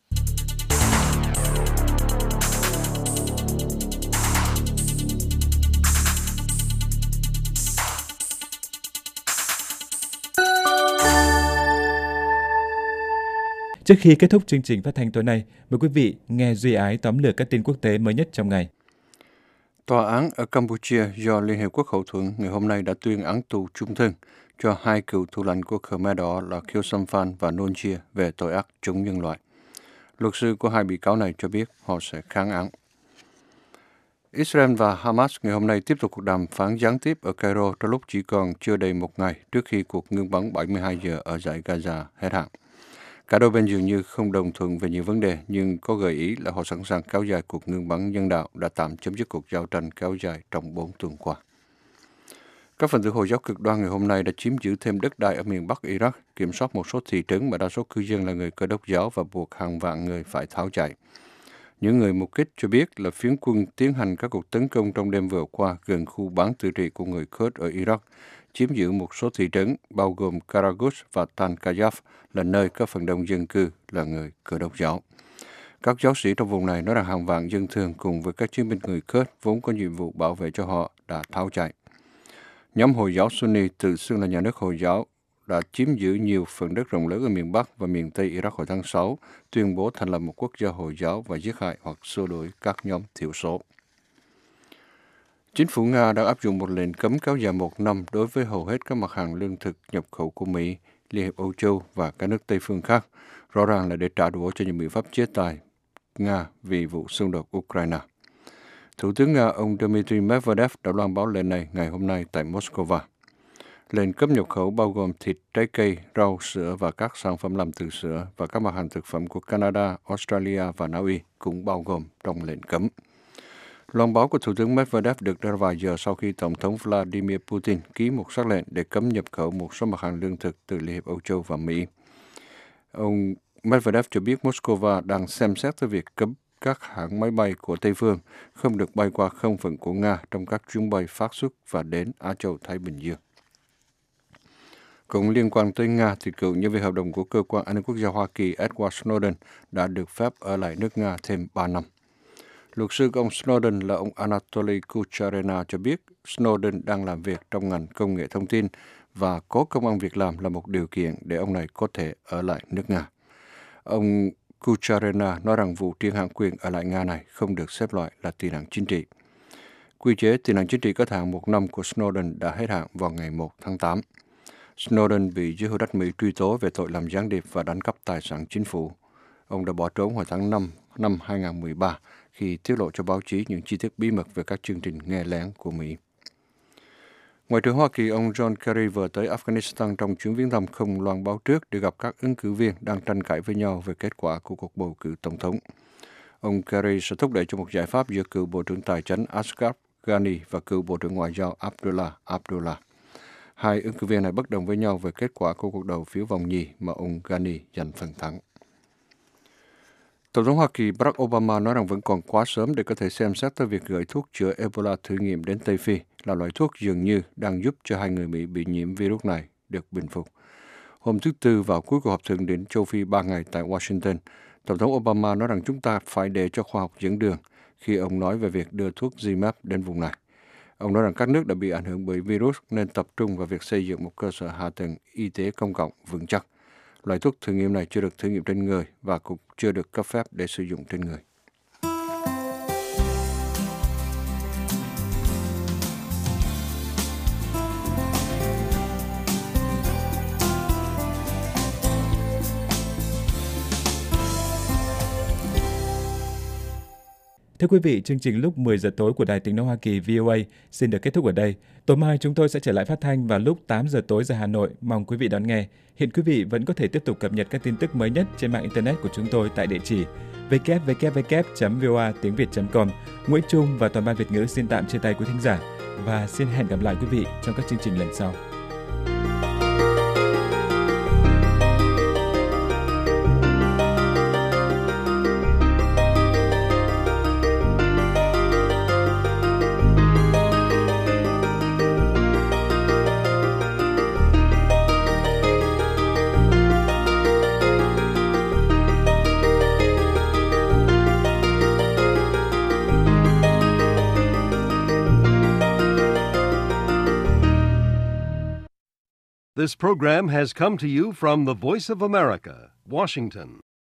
Trước khi kết thúc chương trình phát thanh tối nay, mời quý vị nghe Duy Ái tóm lược các tin quốc tế mới nhất trong ngày. Tòa án ở Campuchia do Liên Hiệp Quốc hậu thuẫn ngày hôm nay đã tuyên án tù chung thân cho 2 cựu thủ lãnh của Khmer Đỏ là Khieu Samphan và Nuon Chea về tội ác chống nhân loại. Luật sư của 2 bị cáo này cho biết họ sẽ kháng án. Israel và Hamas ngày hôm nay tiếp tục cuộc đàm phán gián tiếp ở Cairo trong lúc chỉ còn chưa đầy một ngày trước khi cuộc ngưng bắn 72 giờ ở dải Gaza hết hạn. Cả đôi bên dường như không đồng thuận về nhiều vấn đề, nhưng có gợi ý là họ sẵn sàng kéo dài cuộc ngưng bắn nhân đạo đã tạm chấm dứt cuộc giao tranh kéo dài trong 4 tuần qua. Các phần tử Hồi giáo cực đoan ngày hôm nay đã chiếm giữ thêm đất đai ở miền Bắc Iraq, kiểm soát một số thị trấn mà đa số cư dân là người Cơ đốc giáo và buộc hàng vạn người phải tháo chạy. Những người mục kích cho biết là phiến quân tiến hành các cuộc tấn công trong đêm vừa qua gần khu bán tự trị của người Kurd ở Iraq, chiếm giữ một số thị trấn bao gồm Karagus và Tal Kayaf là nơi có phần đông dân cư là người Cơ đốc giáo. Các giáo sĩ trong vùng này nói rằng hàng vạn dân thường cùng với các chiến binh người Kurd vốn có nhiệm vụ bảo vệ cho họ đã tháo chạy. Nhóm Hồi giáo Sunni tự xưng là nhà nước Hồi giáo đã chiếm giữ nhiều phần đất rộng lớn ở miền Bắc và miền Tây Iraq hồi tháng 6, tuyên bố thành lập một quốc gia Hồi giáo và giết hại hoặc xua đuổi các nhóm thiểu số. Chính phủ Nga đã áp dụng một lệnh cấm kéo dài 1 năm đối với hầu hết các mặt hàng lương thực nhập khẩu của Mỹ, Liên hiệp Âu Châu và các nước Tây phương khác, rõ ràng là để trả đũa cho những biện pháp chế tài Nga vì vụ xung đột Ukraine. Thủ tướng Nga ông Dmitry Medvedev đã loan báo lệnh này ngày hôm nay tại Moscow. Lệnh cấm nhập khẩu bao gồm thịt, trái cây, rau, sữa và các sản phẩm làm từ sữa và các mặt hàng thực phẩm của Canada, Australia và Na Uy cũng bao gồm trong lệnh cấm. Loan báo của Thủ tướng Medvedev được ra vài giờ sau khi Tổng thống Vladimir Putin ký một sắc lệnh để cấm nhập khẩu một số mặt hàng lương thực từ Liên hiệp Âu Châu và Mỹ. Ông Medvedev cho biết Moscow đang xem xét tới việc cấm các hãng máy bay của Tây phương không được bay qua không phận của Nga trong các chuyến bay phát xuất và đến Á Châu Thái Bình Dương. Cũng liên quan tới Nga, thì cựu nhân viên hợp đồng của Cơ quan An ninh Quốc gia Hoa Kỳ Edward Snowden đã được phép ở lại nước Nga thêm 3 năm. Luật sư của ông Snowden là ông Anatoly Kucharena cho biết Snowden đang làm việc trong ngành công nghệ thông tin và có công ăn việc làm là một điều kiện để ông này có thể ở lại nước Nga. Ông Kucharena nói rằng vụ triển hạn quyền ở lại Nga này không được xếp loại là tị nạn chính trị. Quy chế tị nạn chính trị có thời hạn 1 năm của Snowden đã hết hạn vào ngày 1 tháng 8. Snowden bị giới hữu trách Mỹ truy tố về tội làm gián điệp và đánh cắp tài sản chính phủ. Ông đã bỏ trốn hồi tháng 5 năm 2013 khi tiết lộ cho báo chí những chi tiết bí mật về các chương trình nghe lén của Mỹ. Ngoại trưởng Hoa Kỳ ông John Kerry vừa tới Afghanistan trong chuyến viếng thăm không loan báo trước để gặp các ứng cử viên đang tranh cãi với nhau về kết quả của cuộc bầu cử tổng thống. Ông Kerry sẽ thúc đẩy cho một giải pháp giữa cựu Bộ trưởng Tài chính Ashraf Ghani và cựu Bộ trưởng Ngoại giao Abdullah Abdullah. Hai ứng cử viên này bất đồng với nhau về kết quả của cuộc đầu phiếu vòng nhì mà ông Ghani giành phần thắng. Tổng thống Hoa Kỳ Barack Obama nói rằng vẫn còn quá sớm để có thể xem xét tới việc gửi thuốc chữa Ebola thử nghiệm đến Tây Phi, là loại thuốc dường như đang giúp cho 2 người Mỹ bị nhiễm virus này được bình phục. Hôm thứ Tư, vào cuối cuộc họp thượng đỉnh châu Phi 3 ngày tại Washington, Tổng thống Obama nói rằng chúng ta phải để cho khoa học dẫn đường khi ông nói về việc đưa thuốc ZMapp đến vùng này. Ông nói rằng các nước đã bị ảnh hưởng bởi virus nên tập trung vào việc xây dựng một cơ sở hạ tầng y tế công cộng vững chắc. Loại thuốc thử nghiệm này chưa được thử nghiệm trên người và cũng chưa được cấp phép để sử dụng trên người. Thưa quý vị, chương trình lúc 10 giờ tối của Đài Tiếng nói Hoa Kỳ VOA xin được kết thúc ở đây. Tối mai chúng tôi sẽ trở lại phát thanh vào lúc 8 giờ tối giờ Hà Nội. Mong quý vị đón nghe. Hiện quý vị vẫn có thể tiếp tục cập nhật các tin tức mới nhất trên mạng Internet của chúng tôi tại địa chỉ www.voatiengviet.com. Nguyễn Trung và toàn ban Việt ngữ xin tạm chia tay quý thính giả và xin hẹn gặp lại quý vị trong các chương trình lần sau. This program has come to you from the Voice of America, Washington.